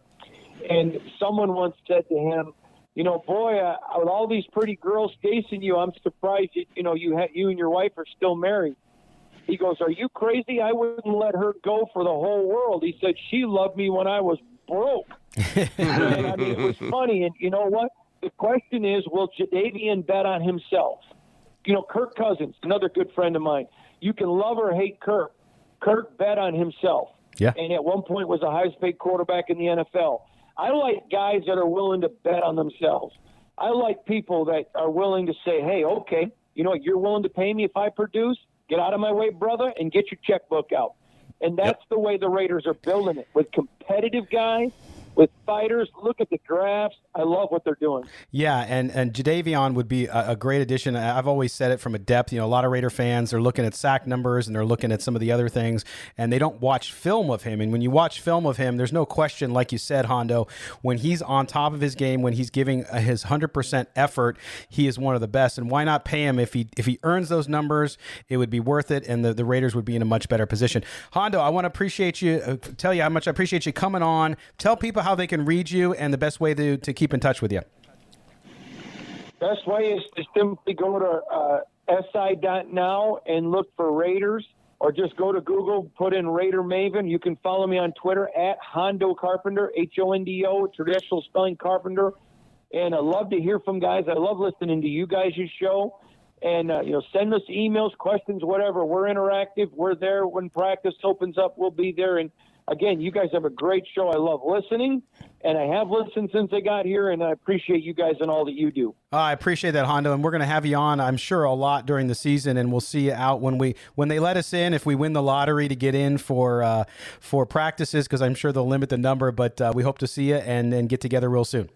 And someone once said to him, "You know, boy, uh, with all these pretty girls chasing you, I'm surprised. You, you know, you ha- you and your wife are still married." He goes, "Are you crazy? I wouldn't let her go for the whole world." He said, "She loved me when I was broke." And, I mean, it was funny. And you know what? The question is, will Jadeveon bet on himself? You know, Kirk Cousins, another good friend of mine. You can love or hate Kirk. Kirk bet on himself, yeah, and at one point was the highest paid quarterback in the N F L. I like guys that are willing to bet on themselves. I like people that are willing to say, hey, okay, you know what, you're willing to pay me if I produce? Get out of my way, brother, and get your checkbook out. And that's yep. the way the Raiders are building it, with competitive guys, with fighters. Look at the drafts. I love what they're doing. Yeah, and, and Jadeveon would be a, a great addition. I've always said it from a depth. You know, a lot of Raider fans are looking at sack numbers and they're looking at some of the other things, and they don't watch film of him. And when you watch film of him, there's no question, like you said, Hondo, when he's on top of his game, when he's giving his one hundred percent effort, he is one of the best. And why not pay him? If he if he earns those numbers, it would be worth it, and the, the Raiders would be in a much better position. Hondo, I want to appreciate you, uh, tell you how much I appreciate you coming on. Tell people how they can read you and the best way to, to keep in touch with you. Best way is to simply go to uh, S I dot now and look for Raiders, or just go to Google, put in Raider Maven. You can follow me on Twitter at Hondo Carpenter, H O N D O, traditional spelling Carpenter. And I love to hear from guys. I love listening to you guys' show. And, uh, you know, send us emails, questions, whatever. We're interactive. We're there when practice opens up. We'll be there. And, again, you guys have a great show. I love listening, and I have listened since I got here, and I appreciate you guys and all that you do. Uh, I appreciate that, Hondo, and we're going to have you on, I'm sure, a lot during the season, and we'll see you out when we when they let us in, if we win the lottery to get in for uh, for practices, because I'm sure they'll limit the number, but uh, we hope to see you and, and get together real soon.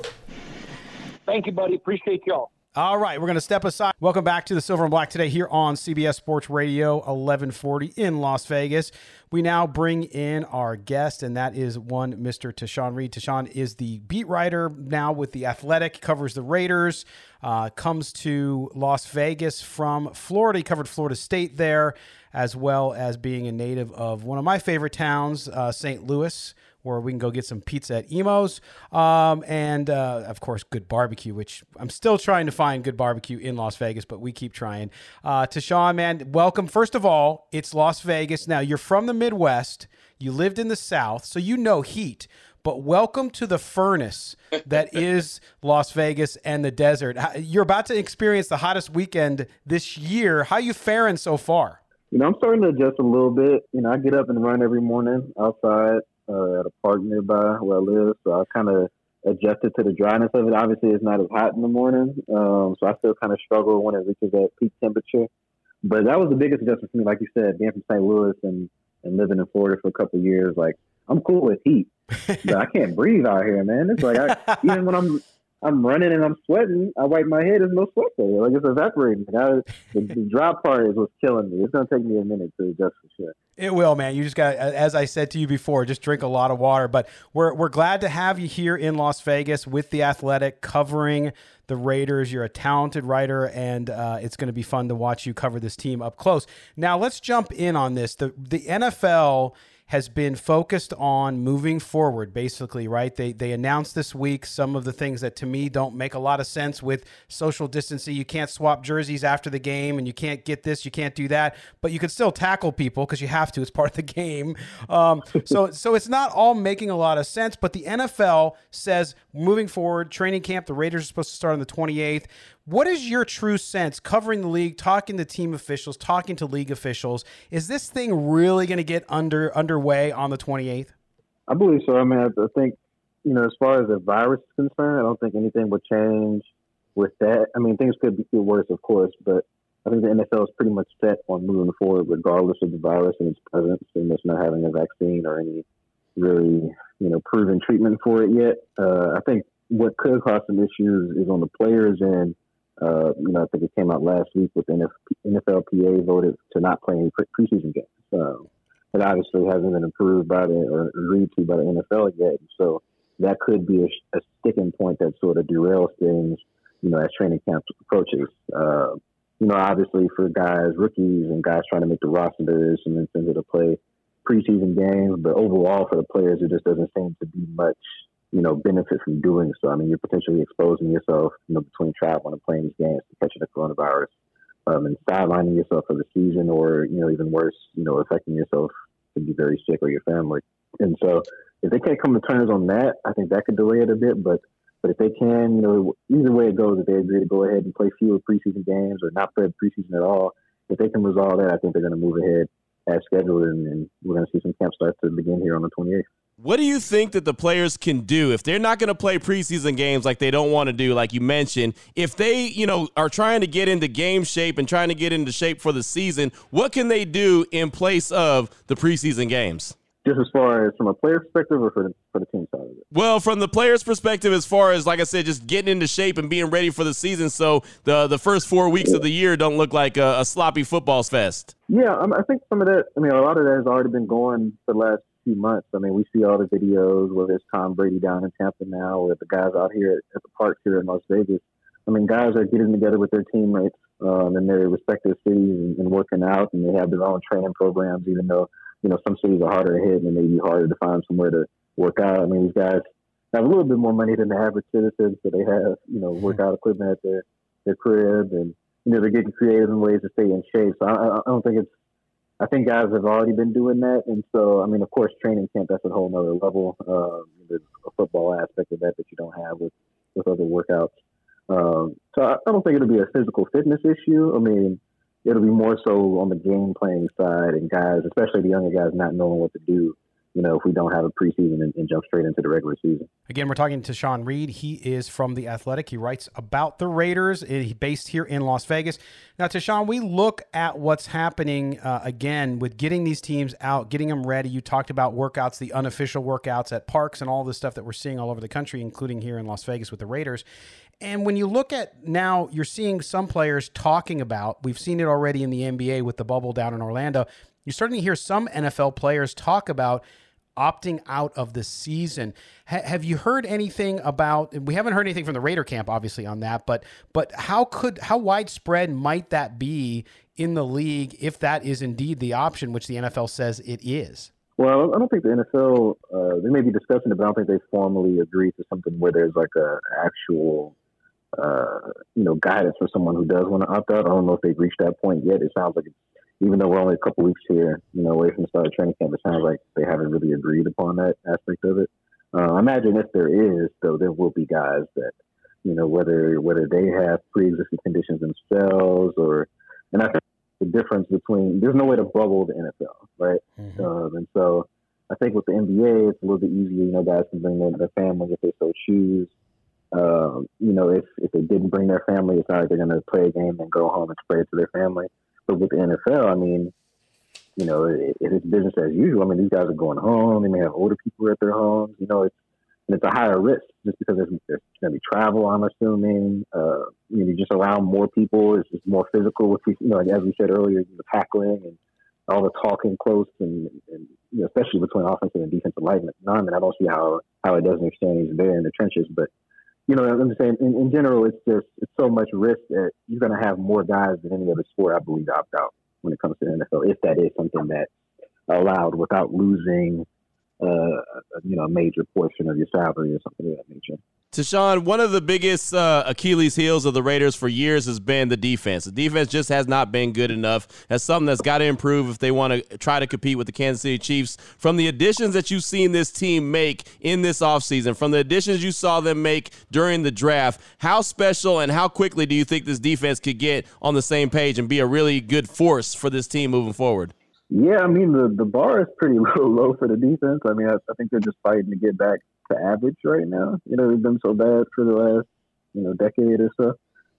Thank you, buddy. Appreciate y'all. All right, we're going to step aside. Welcome back to the Silver and Black today here on C B S Sports Radio eleven forty in Las Vegas. We now bring in our guest, and that is one Mister Tashawn Reed. Tashawn is the beat writer now with The Athletic, covers the Raiders, uh, comes to Las Vegas from Florida. He covered Florida State there, as well as being a native of one of my favorite towns, uh, Saint Louis, where we can go get some pizza at Emo's, um, and, uh, of course, good barbecue, which I'm still trying to find good barbecue in Las Vegas, but we keep trying. Uh, Tashawn, man, welcome. First of all, it's Las Vegas. Now, you're from the Midwest. You lived in the South, so you know heat, but welcome to the furnace that is Las Vegas and the desert. You're about to experience the hottest weekend this year. How you faring so far? You know, I'm starting to adjust a little bit. You know, I get up and run every morning outside. Uh, at a park nearby where I live, so I kind of adjusted to the dryness of it. Obviously, it's not as hot in the morning, um, so I still kind of struggle when it reaches that peak temperature. But that was the biggest adjustment for me, like you said, being from Saint Louis and, and living in Florida for a couple of years. Like, I'm cool with heat, but I can't breathe out here, man. It's like, I, even when I'm I'm running and I'm sweating, I wipe my head, there's no sweat there. Like, it's evaporating. I, the, the dry part is what's killing me. It's going to take me a minute to adjust for sure. It will, man. You just got, as I said to you before, just drink a lot of water. But we're we're glad to have you here in Las Vegas with The Athletic, covering the Raiders. You're a talented writer, and uh, it's going to be fun to watch you cover this team up close. Now, let's jump in on this. The the N F L has been focused on moving forward, basically, right? They they announced this week some of the things that, to me, don't make a lot of sense with social distancing. You can't swap jerseys after the game, and you can't get this, you can't do that, but you can still tackle people because you have to. It's part of the game. Um, so, so it's not all making a lot of sense, but the N F L says, moving forward, training camp, the Raiders are supposed to start on the twenty-eighth. What is your true sense, covering the league, talking to team officials, talking to league officials? Is this thing really going to get under underway on the twenty-eighth? I believe so. I mean, I, I think, you know, as far as the virus is concerned, I don't think anything would change with that. I mean, things could get worse, of course, but I think the N F L is pretty much set on moving forward regardless of the virus and its presence, and it's not having a vaccine or any really, you know, proven treatment for it yet. Uh, I think what could cause some issues is on the players' end. Uh, you know, I think it came out last week with the N F L P A voted to not play any pre- preseason games. So it obviously hasn't been approved by the or agreed to by the N F L yet. So that could be a, a sticking point that sort of derails things, you know, as training camp approaches. Uh, you know, obviously for guys, rookies and guys trying to make the roster, there is some incentive to play preseason games. But overall, for the players, it just doesn't seem to be much, you know, benefit from doing so. I mean, you're potentially exposing yourself, you know, between traveling and playing these games to catching the coronavirus, um, and sidelining yourself for the season, or, you know, even worse, you know, affecting yourself to be very sick or your family. And so if they can't come to terms on that, I think that could delay it a bit. But but if they can, you know, either way it goes, if they agree to go ahead and play fewer preseason games or not play preseason at all, if they can resolve that, I think they're going to move ahead as scheduled, and, and we're going to see some camp starts to begin here on the twenty-eighth. What do you think that the players can do if they're not going to play preseason games like they don't want to do, like you mentioned? If they, you know, are trying to get into game shape and trying to get into shape for the season, what can they do in place of the preseason games? Just as far as from a player perspective or for the, for the team side of it? Well, from the player's perspective, as far as, like I said, just getting into shape and being ready for the season, so the the first four weeks yeah. of the year don't look like a, a sloppy football fest. Yeah, I, mean, I think some of that, I mean, a lot of that has already been going for the last few months. I mean, we see all the videos, whether it's Tom Brady down in Tampa now or the guys out here at, at the park here in Las Vegas. I mean, guys are getting together with their teammates um, in their respective cities and, and working out, and they have their own training programs, even though, you know, some cities are harder to hit and it may be harder to find somewhere to work out. I mean, these guys have a little bit more money than the average citizen, so they have, you know, workout equipment at their, their crib, and, you know, they're getting creative in ways to stay in shape. So I, I don't think it's, I think guys have already been doing that. And so, I mean, of course, training camp, that's a whole nother level. Um, there's a football aspect of that that you don't have with, with other workouts. Um, so I, I don't think it'll be a physical fitness issue. I mean, it'll be more so on the game playing side and guys, especially the younger guys, not knowing what to do, you know, if we don't have a preseason and, and jump straight into the regular season. Again, we're talking to Sean Reed. He is from The Athletic. He writes about the Raiders. He's based here in Las Vegas. Now, to Sean, we look at what's happening, uh, again, with getting these teams out, getting them ready. You talked about workouts, the unofficial workouts at parks and all the stuff that we're seeing all over the country, including here in Las Vegas with the Raiders. And when you look at now, you're seeing some players talking about, we've seen it already in the N B A with the bubble down in Orlando. You're starting to hear some N F L players talk about opting out of the season. Ha- have you heard anything about, we haven't heard anything from the Raider camp, obviously, on that, but but how could, how widespread might that be in the league if that is indeed the option, which the N F L says it is? Well, I don't think the N F L, uh, they may be discussing it, but I don't think they formally agreed to something where there's like a actual, uh, you know, guidance for someone who does want to opt out. I don't know if they've reached that point yet. It sounds like, it's, even though we're only a couple weeks here, you know, away from the start of training camp, it sounds like they haven't really agreed upon that aspect of it. Uh, I imagine if there is, though, there will be guys that, you know, whether whether they have pre-existing conditions themselves or, and I think the difference between, there's no way to bubble the N F L, right? Mm-hmm. Um, and so I think with the N B A, it's a little bit easier. You know, guys can bring their, their family if they so choose. Um, you know, if, if they didn't bring their family, it's not like they're going to play a game and go home and spread it to their family. But with the N F L, I mean, you know, it, it's business as usual. I mean, these guys are going home. They may have older people at their homes. You know, it's and it's a higher risk just because there's, there's going to be travel, I'm assuming. Uh, you know, you're just around more people. It's just more physical, with, you know, as we said earlier, the tackling and all the talking close and, and you know, especially between offensive and defensive linemen. I mean, I don't see how, how it doesn't exchange there in the trenches. But, you know, I'm just saying, in, in general, it's just it's so much risk that you're going to have more guys than any other sport, I believe, opt out when it comes to the N F L, if that is something that's allowed without losing, uh, you know, a major portion of your salary or something of that nature. Tashawn, one of the biggest uh, Achilles heels of the Raiders for years has been the defense. The defense just has not been good enough. That's something that's got to improve if they want to try to compete with the Kansas City Chiefs. From the additions that you've seen this team make in this offseason, from the additions you saw them make during the draft, how special and how quickly do you think this defense could get on the same page and be a really good force for this team moving forward? Yeah, I mean, the, the bar is pretty low, low for the defense. I mean, I, I think they're just fighting to get back to average right now. You know, they've been so bad for the last, you know, decade or so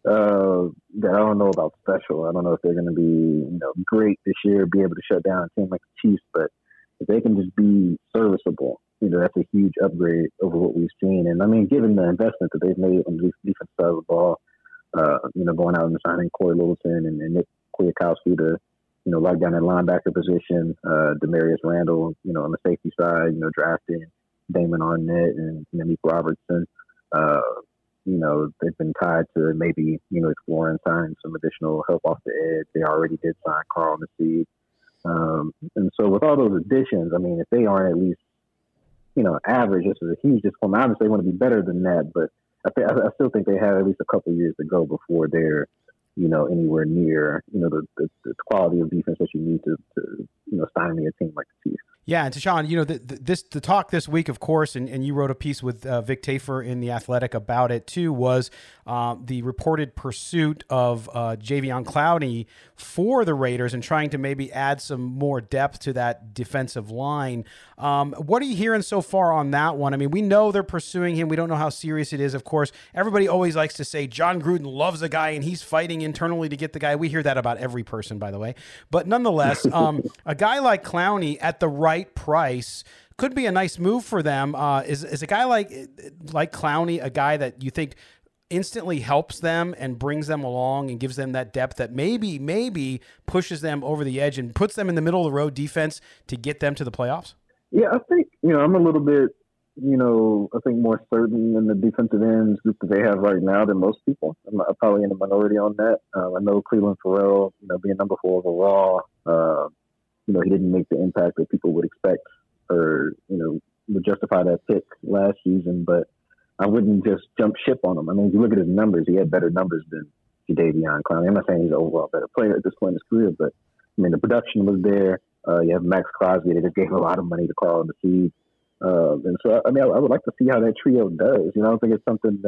uh, that I don't know about special. I don't know if they're going to be, you know, great this year, be able to shut down a team like the Chiefs. But if they can just be serviceable, you know, that's a huge upgrade over what we've seen. And, I mean, given the investment that they've made on the defense side of the ball, uh, you know, going out and signing Corey Littleton and, and Nick Kwiatkowski to, you know, lock down that linebacker position, uh, Demarius Randall, you know, on the safety side, you know, drafting Damon Arnett and Nick Robertson. Uh, you know, they've been tied to maybe, you know, exploring signing some additional help off the edge. They already did sign Carl Nassib. Um, and so with all those additions, I mean, if they aren't at least, you know, average, this is a huge disappointment. Obviously, they want to be better than that, but I, th- I still think they have at least a couple of years to go before they're, you know, anywhere near, you know, the, the, the quality of defense that you need to, to you know, stymie a team like the Chiefs. Yeah, and Tashawn, you know, the, the, this the talk this week, of course, and, and you wrote a piece with uh, Vic Tafur in The Athletic about it too, was uh, the reported pursuit of uh, Jadeveon Clowney for the Raiders and trying to maybe add some more depth to that defensive line. Um, what are you hearing so far on that one? I mean, we know they're pursuing him. We don't know how serious it is, of course. Everybody always likes to say John Gruden loves a guy and he's fighting internally to get the guy. We hear that about every person, by the way. But nonetheless, um, a guy like Clowney at the right price could be a nice move for them. Uh, is is a guy like like Clowney a guy that you think instantly helps them and brings them along and gives them that depth that maybe maybe pushes them over the edge and puts them in the middle of the road defense to get them to the playoffs? Yeah, I think, you know, I'm a little bit, you know, I think more certain in the defensive ends group that they have right now than most people. I'm, I'm probably in the minority on that. Uh, I know Cleveland Ferrell, you know, being number four overall, uh, you know, he didn't make the impact that people would expect or, you know, would justify that pick last season, but I wouldn't just jump ship on him. I mean, if you look at his numbers, he had better numbers than Jadeveon Clowney. I'm not saying he's an overall better player at this point in his career, but, I mean, the production was there. Uh, you have Max Crosby. They just gave a lot of money to Carl Nassib. Uh, and so, I mean, I, I would like to see how that trio does. You know, I don't think it's something that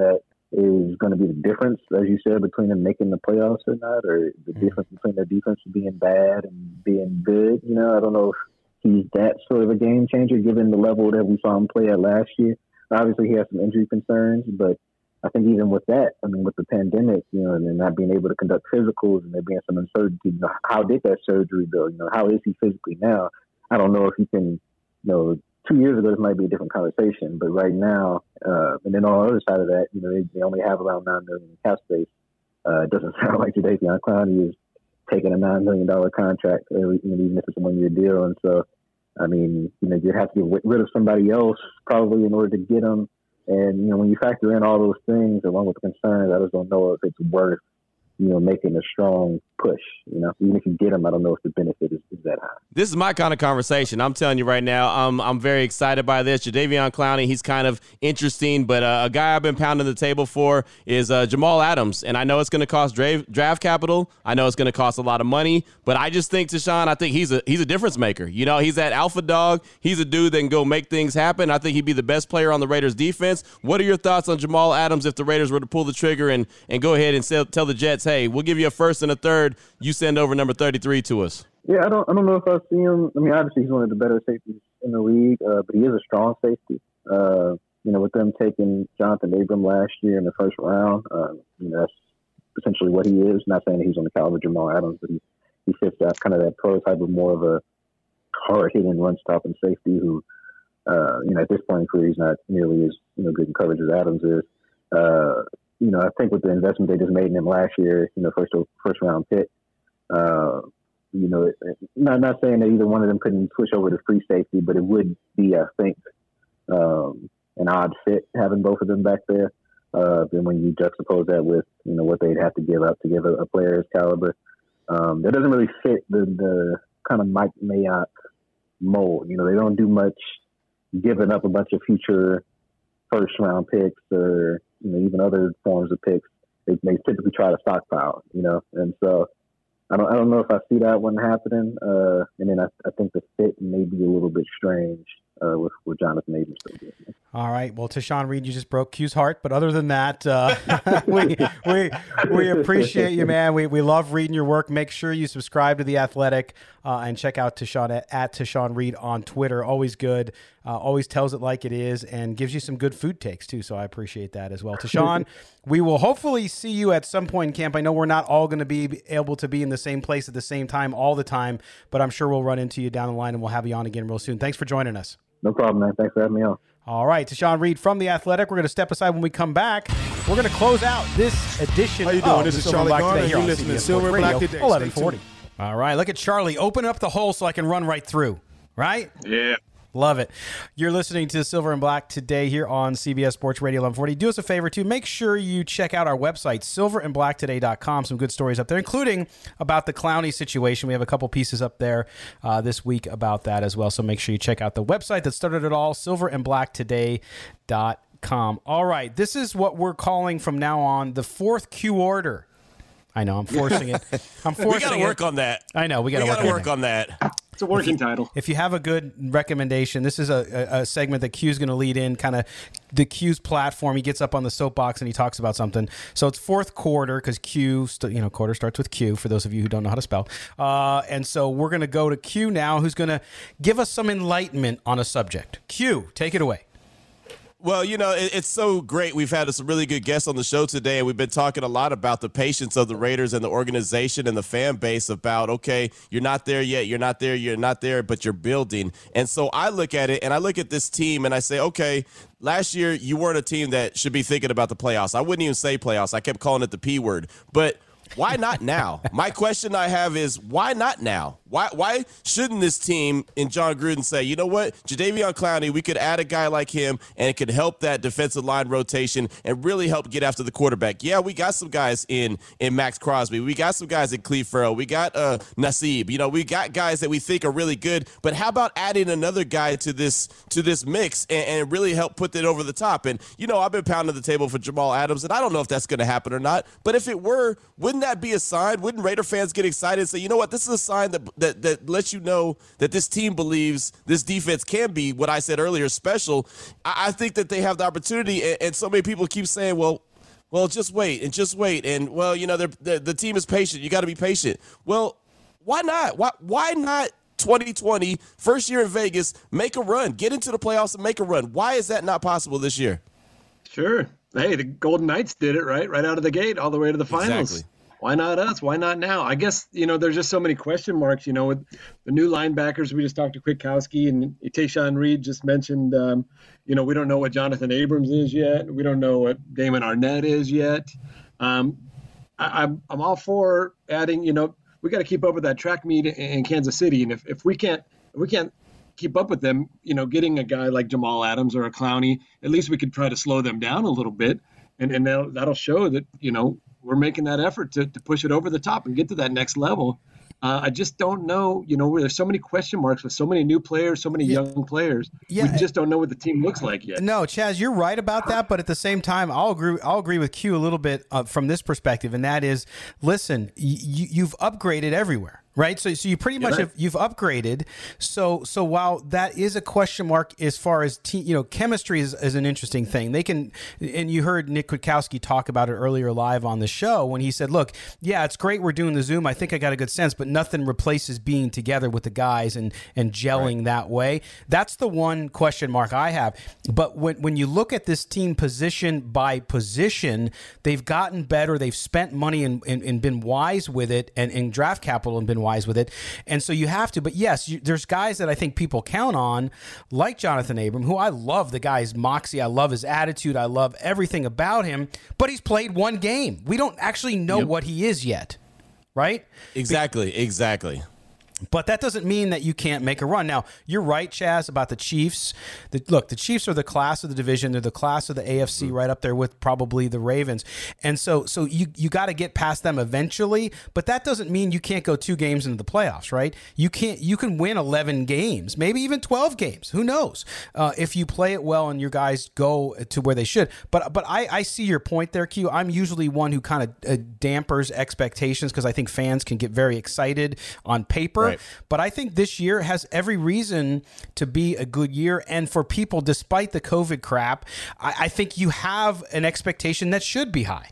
is going to be the difference, as you said, between them making the playoffs or not, or the difference between their defense being bad and being good. You know, I don't know if he's that sort of a game changer given the level that we saw him play at last year. Obviously, he has some injury concerns, but I think even with that, I mean, with the pandemic, you know, and not being able to conduct physicals and there being some uncertainty, you know, how did that surgery go? You know, how is he physically now? I don't know if he can, you know, two years ago, this might be a different conversation, but right now, uh, and then on the other side of that, you know, they, they only have around nine million in cap space. Uh, it doesn't sound like Jadeveon Clowney is taking a nine million dollar contract, even if it's a one year deal. And so, I mean, you know, you have to get rid of somebody else probably in order to get him. And, you know, when you factor in all those things, along with the concerns, I just don't know if it's worth, you know, making a strong push. You know, even if you get him, I don't know if the benefit is, is that high. This is my kind of conversation. I'm telling you right now, I'm I'm very excited by this. Jadeveon Clowney, he's kind of interesting, but uh, a guy I've been pounding the table for is uh, Jamal Adams, and I know it's going to cost draft, draft capital. I know it's going to cost a lot of money, but I just think, Tashawn, I think he's a he's a difference maker. You know, he's that alpha dog. He's a dude that can go make things happen. I think he'd be the best player on the Raiders defense. What are your thoughts on Jamal Adams if the Raiders were to pull the trigger and, and go ahead and sell, tell the Jets, hey, we'll give you a first and a third. You send over number thirty-three to us. Yeah, I don't I don't know if I see him. I mean, obviously he's one of the better safeties in the league, uh, but he is a strong safety. Uh, you know, with them taking Jonathan Abram last year in the first round, uh, you know, that's essentially what he is. Not saying that he's on the caliber of Jamal Adams, but he, he fits that kind of that prototype of more of a hard-hitting, run-stopping safety who, uh, you know, at this point in his career, he's not nearly as, you know, good in coverage as Adams is. Uh, you know, I think with the investment they just made in him last year, you know, first first round pick, uh, you know, not not saying that either one of them couldn't switch over to free safety, but it would be, I think, um, an odd fit having both of them back there. Uh, then when you juxtapose that with, you know, what they'd have to give up to give a, a player's caliber, um, that doesn't really fit the, the kind of Mike Mayock mold. You know, they don't do much giving up a bunch of future first round picks or, you know, even other forms of picks. They, they typically try to stockpile, you know, and so I don't I don't know if I see that one happening. Uh, and then I, I think the fit may be a little bit strange uh, with, with Jonathan Abram still doing it. All right. Well, Tashawn Reed, you just broke Q's heart, but other than that, uh, we we we appreciate you, man. We we love reading your work. Make sure you subscribe to The Athletic uh, and check out Tashawn at, at Tashawn Reed on Twitter. Always good. Uh, always tells it like it is and gives you some good food takes too. So I appreciate that as well. Tashawn, we will hopefully see you at some point in camp. I know we're not all going to be able to be in the same place at the same time all the time, but I'm sure we'll run into you down the line and we'll have you on again real soon. Thanks for joining us. No problem, man. Thanks for having me on. All right, Tashawn Reed from The Athletic. We're going to step aside when we come back. We're going to close out this edition. How you doing? Of this is Silver Charlie Black Garner. Today here You're on listening C B to S Silver Sports Black Radio, Today. eleven forty. All right, look at Charlie. Open up the hole so I can run right through. Right? Yeah. Love it. You're listening to Silver and Black Today here on C B S Sports Radio eleven forty. Do us a favor, too. Make sure you check out our website, silver and black today dot com. Some good stories up there, including about the Clowney situation. We have a couple pieces up there uh, this week about that as well. So make sure you check out the website that started it all, silver and black today dot com. All right. This is what we're calling from now on the fourth Q order. I know. I'm forcing it. I'm forcing it. We got to work on that. I know. We got to work, work, work on that. It's a working if you, title. If you have a good recommendation, this is a, a, a segment that Q's going to lead in, kind of the Q's platform. He gets up on the soapbox and he talks about something. So it's fourth quarter because Q, st- you know, quarter starts with Q for those of you who don't know how to spell. Uh, and so we're going to go to Q now, who's going to give us some enlightenment on a subject. Q, take it away. Well, you know, it, it's so great. We've had some really good guests on the show today, and we've been talking a lot about the patience of the Raiders and the organization and the fan base about, okay, you're not there yet, you're not there, you're not there, but you're building. And so I look at it, and I look at this team, and I say, okay, last year you weren't a team that should be thinking about the playoffs. I wouldn't even say playoffs. I kept calling it the P word. But why not now? My question I have is, why not now? Why why shouldn't this team in John Gruden say, you know what, Jadeveon Clowney, we could add a guy like him, and it could help that defensive line rotation and really help get after the quarterback. Yeah, we got some guys in in Max Crosby. We got some guys in Cleve Farrell. We got uh, Nassib. You know, we got guys that we think are really good. But how about adding another guy to this to this mix and, and really help put it over the top? And, you know, I've been pounding the table for Jamal Adams, and I don't know if that's going to happen or not. But if it were, wouldn't that be a sign? Wouldn't Raider fans get excited and say, you know what, this is a sign that that, that lets you know that this team believes this defense can be what I said earlier, special. I, I think that they have the opportunity, and, and so many people keep saying, well, well, just wait and just wait. And, well, you know, they're, they're, the team is patient. You got to be patient. Well, why not? Why, why not twenty twenty, first year in Vegas, make a run, get into the playoffs and make a run? Why is that not possible this year? Sure. Hey, the Golden Knights did it, right? Right out of the gate, all the way to the finals. Exactly. Why not us? Why not now? I guess, you know, there's just so many question marks, you know, with the new linebackers. We just talked to Kwiatkowski, and Tayshaun Reed just mentioned, um, you know, we don't know what Jonathan Abrams is yet. We don't know what Damon Arnett is yet. Um, I, I'm, I'm all for adding, you know, we got to keep up with that track meet in, in Kansas City. And if, if we can't, if we can't keep up with them, you know, getting a guy like Jamal Adams or a Clowney, at least we could try to slow them down a little bit. And, and that'll, that'll show that, you know, we're making that effort to, to push it over the top and get to that next level. Uh, I just don't know, you know, there's so many question marks with so many new players, so many yeah. young players. Yeah. We just don't know what the team looks like yet. No, Chaz, you're right about that. But at the same time, I'll agree, I'll agree with Q a little bit uh, from this perspective. And that is, listen, y- you've upgraded everywhere. Right. So, so you pretty much have, you've upgraded. So, so while that is a question mark as far as te- you know, chemistry is, is an interesting thing. They can, and you heard Nick Kwiatkowski talk about it earlier live on the show when he said, look, yeah, it's great we're doing the Zoom. I think I got a good sense, but nothing replaces being together with the guys and, and gelling right. that way. That's the one question mark I have. But when, when you look at this team position by position, they've gotten better. They've spent money and, and, and been wise with it, and, and draft capital and been wise with it. And so you have to, but yes, you, there's guys that I think people count on, like Jonathan Abram, who I love the guy's moxie. I love his attitude. I love everything about him, but he's played one game. We don't actually know yep. what he is yet. Right? Exactly. Be- exactly. But that doesn't mean that you can't make a run. Now, you're right, Chaz, about the Chiefs. The, look, the Chiefs are the class of the division. They're the class of the A F C, right up there with probably the Ravens. And so so you, you got to get past them eventually, but that doesn't mean you can't go two games into the playoffs, right? You can't. You can win eleven games, maybe even twelve games. Who knows? Uh, if you play it well and your guys go to where they should. But but I, I see your point there, Q. I'm usually one who kind of uh, dampers expectations because I think fans can get very excited on paper. Right. But I think this year has every reason to be a good year. And for people, despite the COVID crap, I, I think you have an expectation that should be high.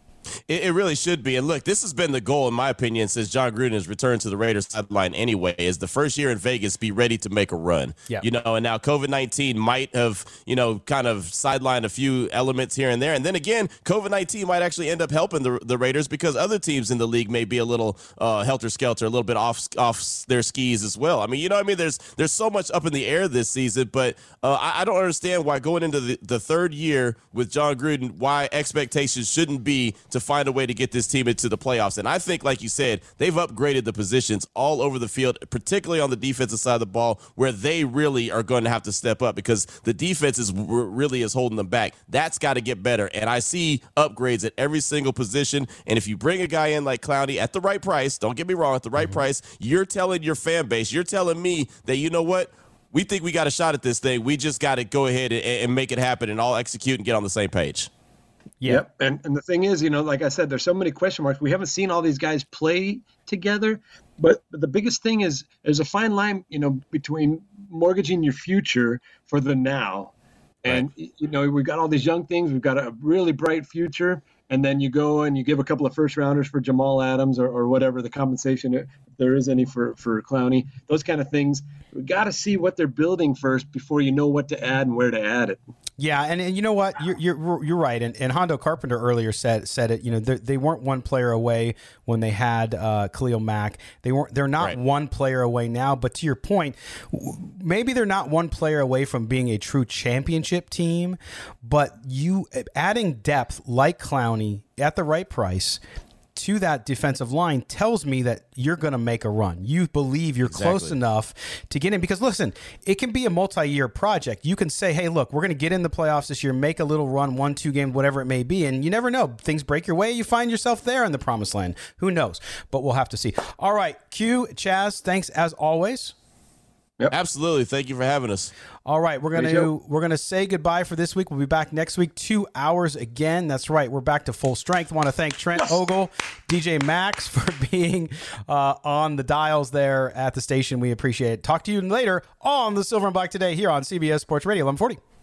It, it really should be. And look, this has been the goal, in my opinion, since John Gruden has returned to the Raiders sideline anyway, is the first year in Vegas, be ready to make a run. Yeah. You know, and now COVID nineteen might have, you know, kind of sidelined a few elements here and there. And then again, COVID nineteen might actually end up helping the, the Raiders because other teams in the league may be a little uh, helter-skelter, a little bit off off their skis as well. I mean, you know what I mean? There's there's so much up in the air this season, but uh, I, I don't understand why going into the, the third year with John Gruden, why expectations shouldn't be to find a way to get this team into the playoffs. And I think, like you said, they've upgraded the positions all over the field, particularly on the defensive side of the ball, where they really are going to have to step up because the defense is really is holding them back. That's got to get better. And I see upgrades at every single position. And if you bring a guy in like Clowney at the right price, don't get me wrong, at the right mm-hmm. price, you're telling your fan base, you're telling me that, you know what, we think we got a shot at this thing. We just got to go ahead and, and make it happen and all execute and get on the same page. Yeah. Yep. And and the thing is, you know, like I said, there's so many question marks. We haven't seen all these guys play together. But, but the biggest thing is there's a fine line, you know, between mortgaging your future for the now. And, right. you know, we've got all these young things. We've got a really bright future. And then you go and you give a couple of first rounders for Jamal Adams or, or whatever the compensation, if there is any for, for Clowney, those kind of things. We got to see what they're building first before you know what to add and where to add it. Yeah, and, and you know what, you're you're, you're right. And, and Hondo Carpenter earlier said said it. You know, they weren't one player away when they had uh, Khalil Mack. They weren't. They're not right. one player away now. But to your point, maybe they're not one player away from being a true championship team. But you adding depth like Clowney at the right price to that defensive line tells me that you're going to make a run. You believe you're exactly. close enough to get in because, listen, it can be a multi-year project. You can say, hey, look, we're going to get in the playoffs this year, make a little run, one, two games, whatever it may be, and you never know. Things break your way. You find yourself there in the promised land. Who knows? But we'll have to see. All right, Q, Chaz, thanks as always. Yep. Absolutely. Thank you for having us. All right, we're gonna do, we're gonna say goodbye for this week. We'll be back next week, two hours again. That's right. We're back to full strength. Want to thank Trent yes. Ogle, D J Max for being uh, on the dials there at the station. We appreciate it. Talk to you later on the Silver and Black Today here on C B S Sports Radio eleven forty.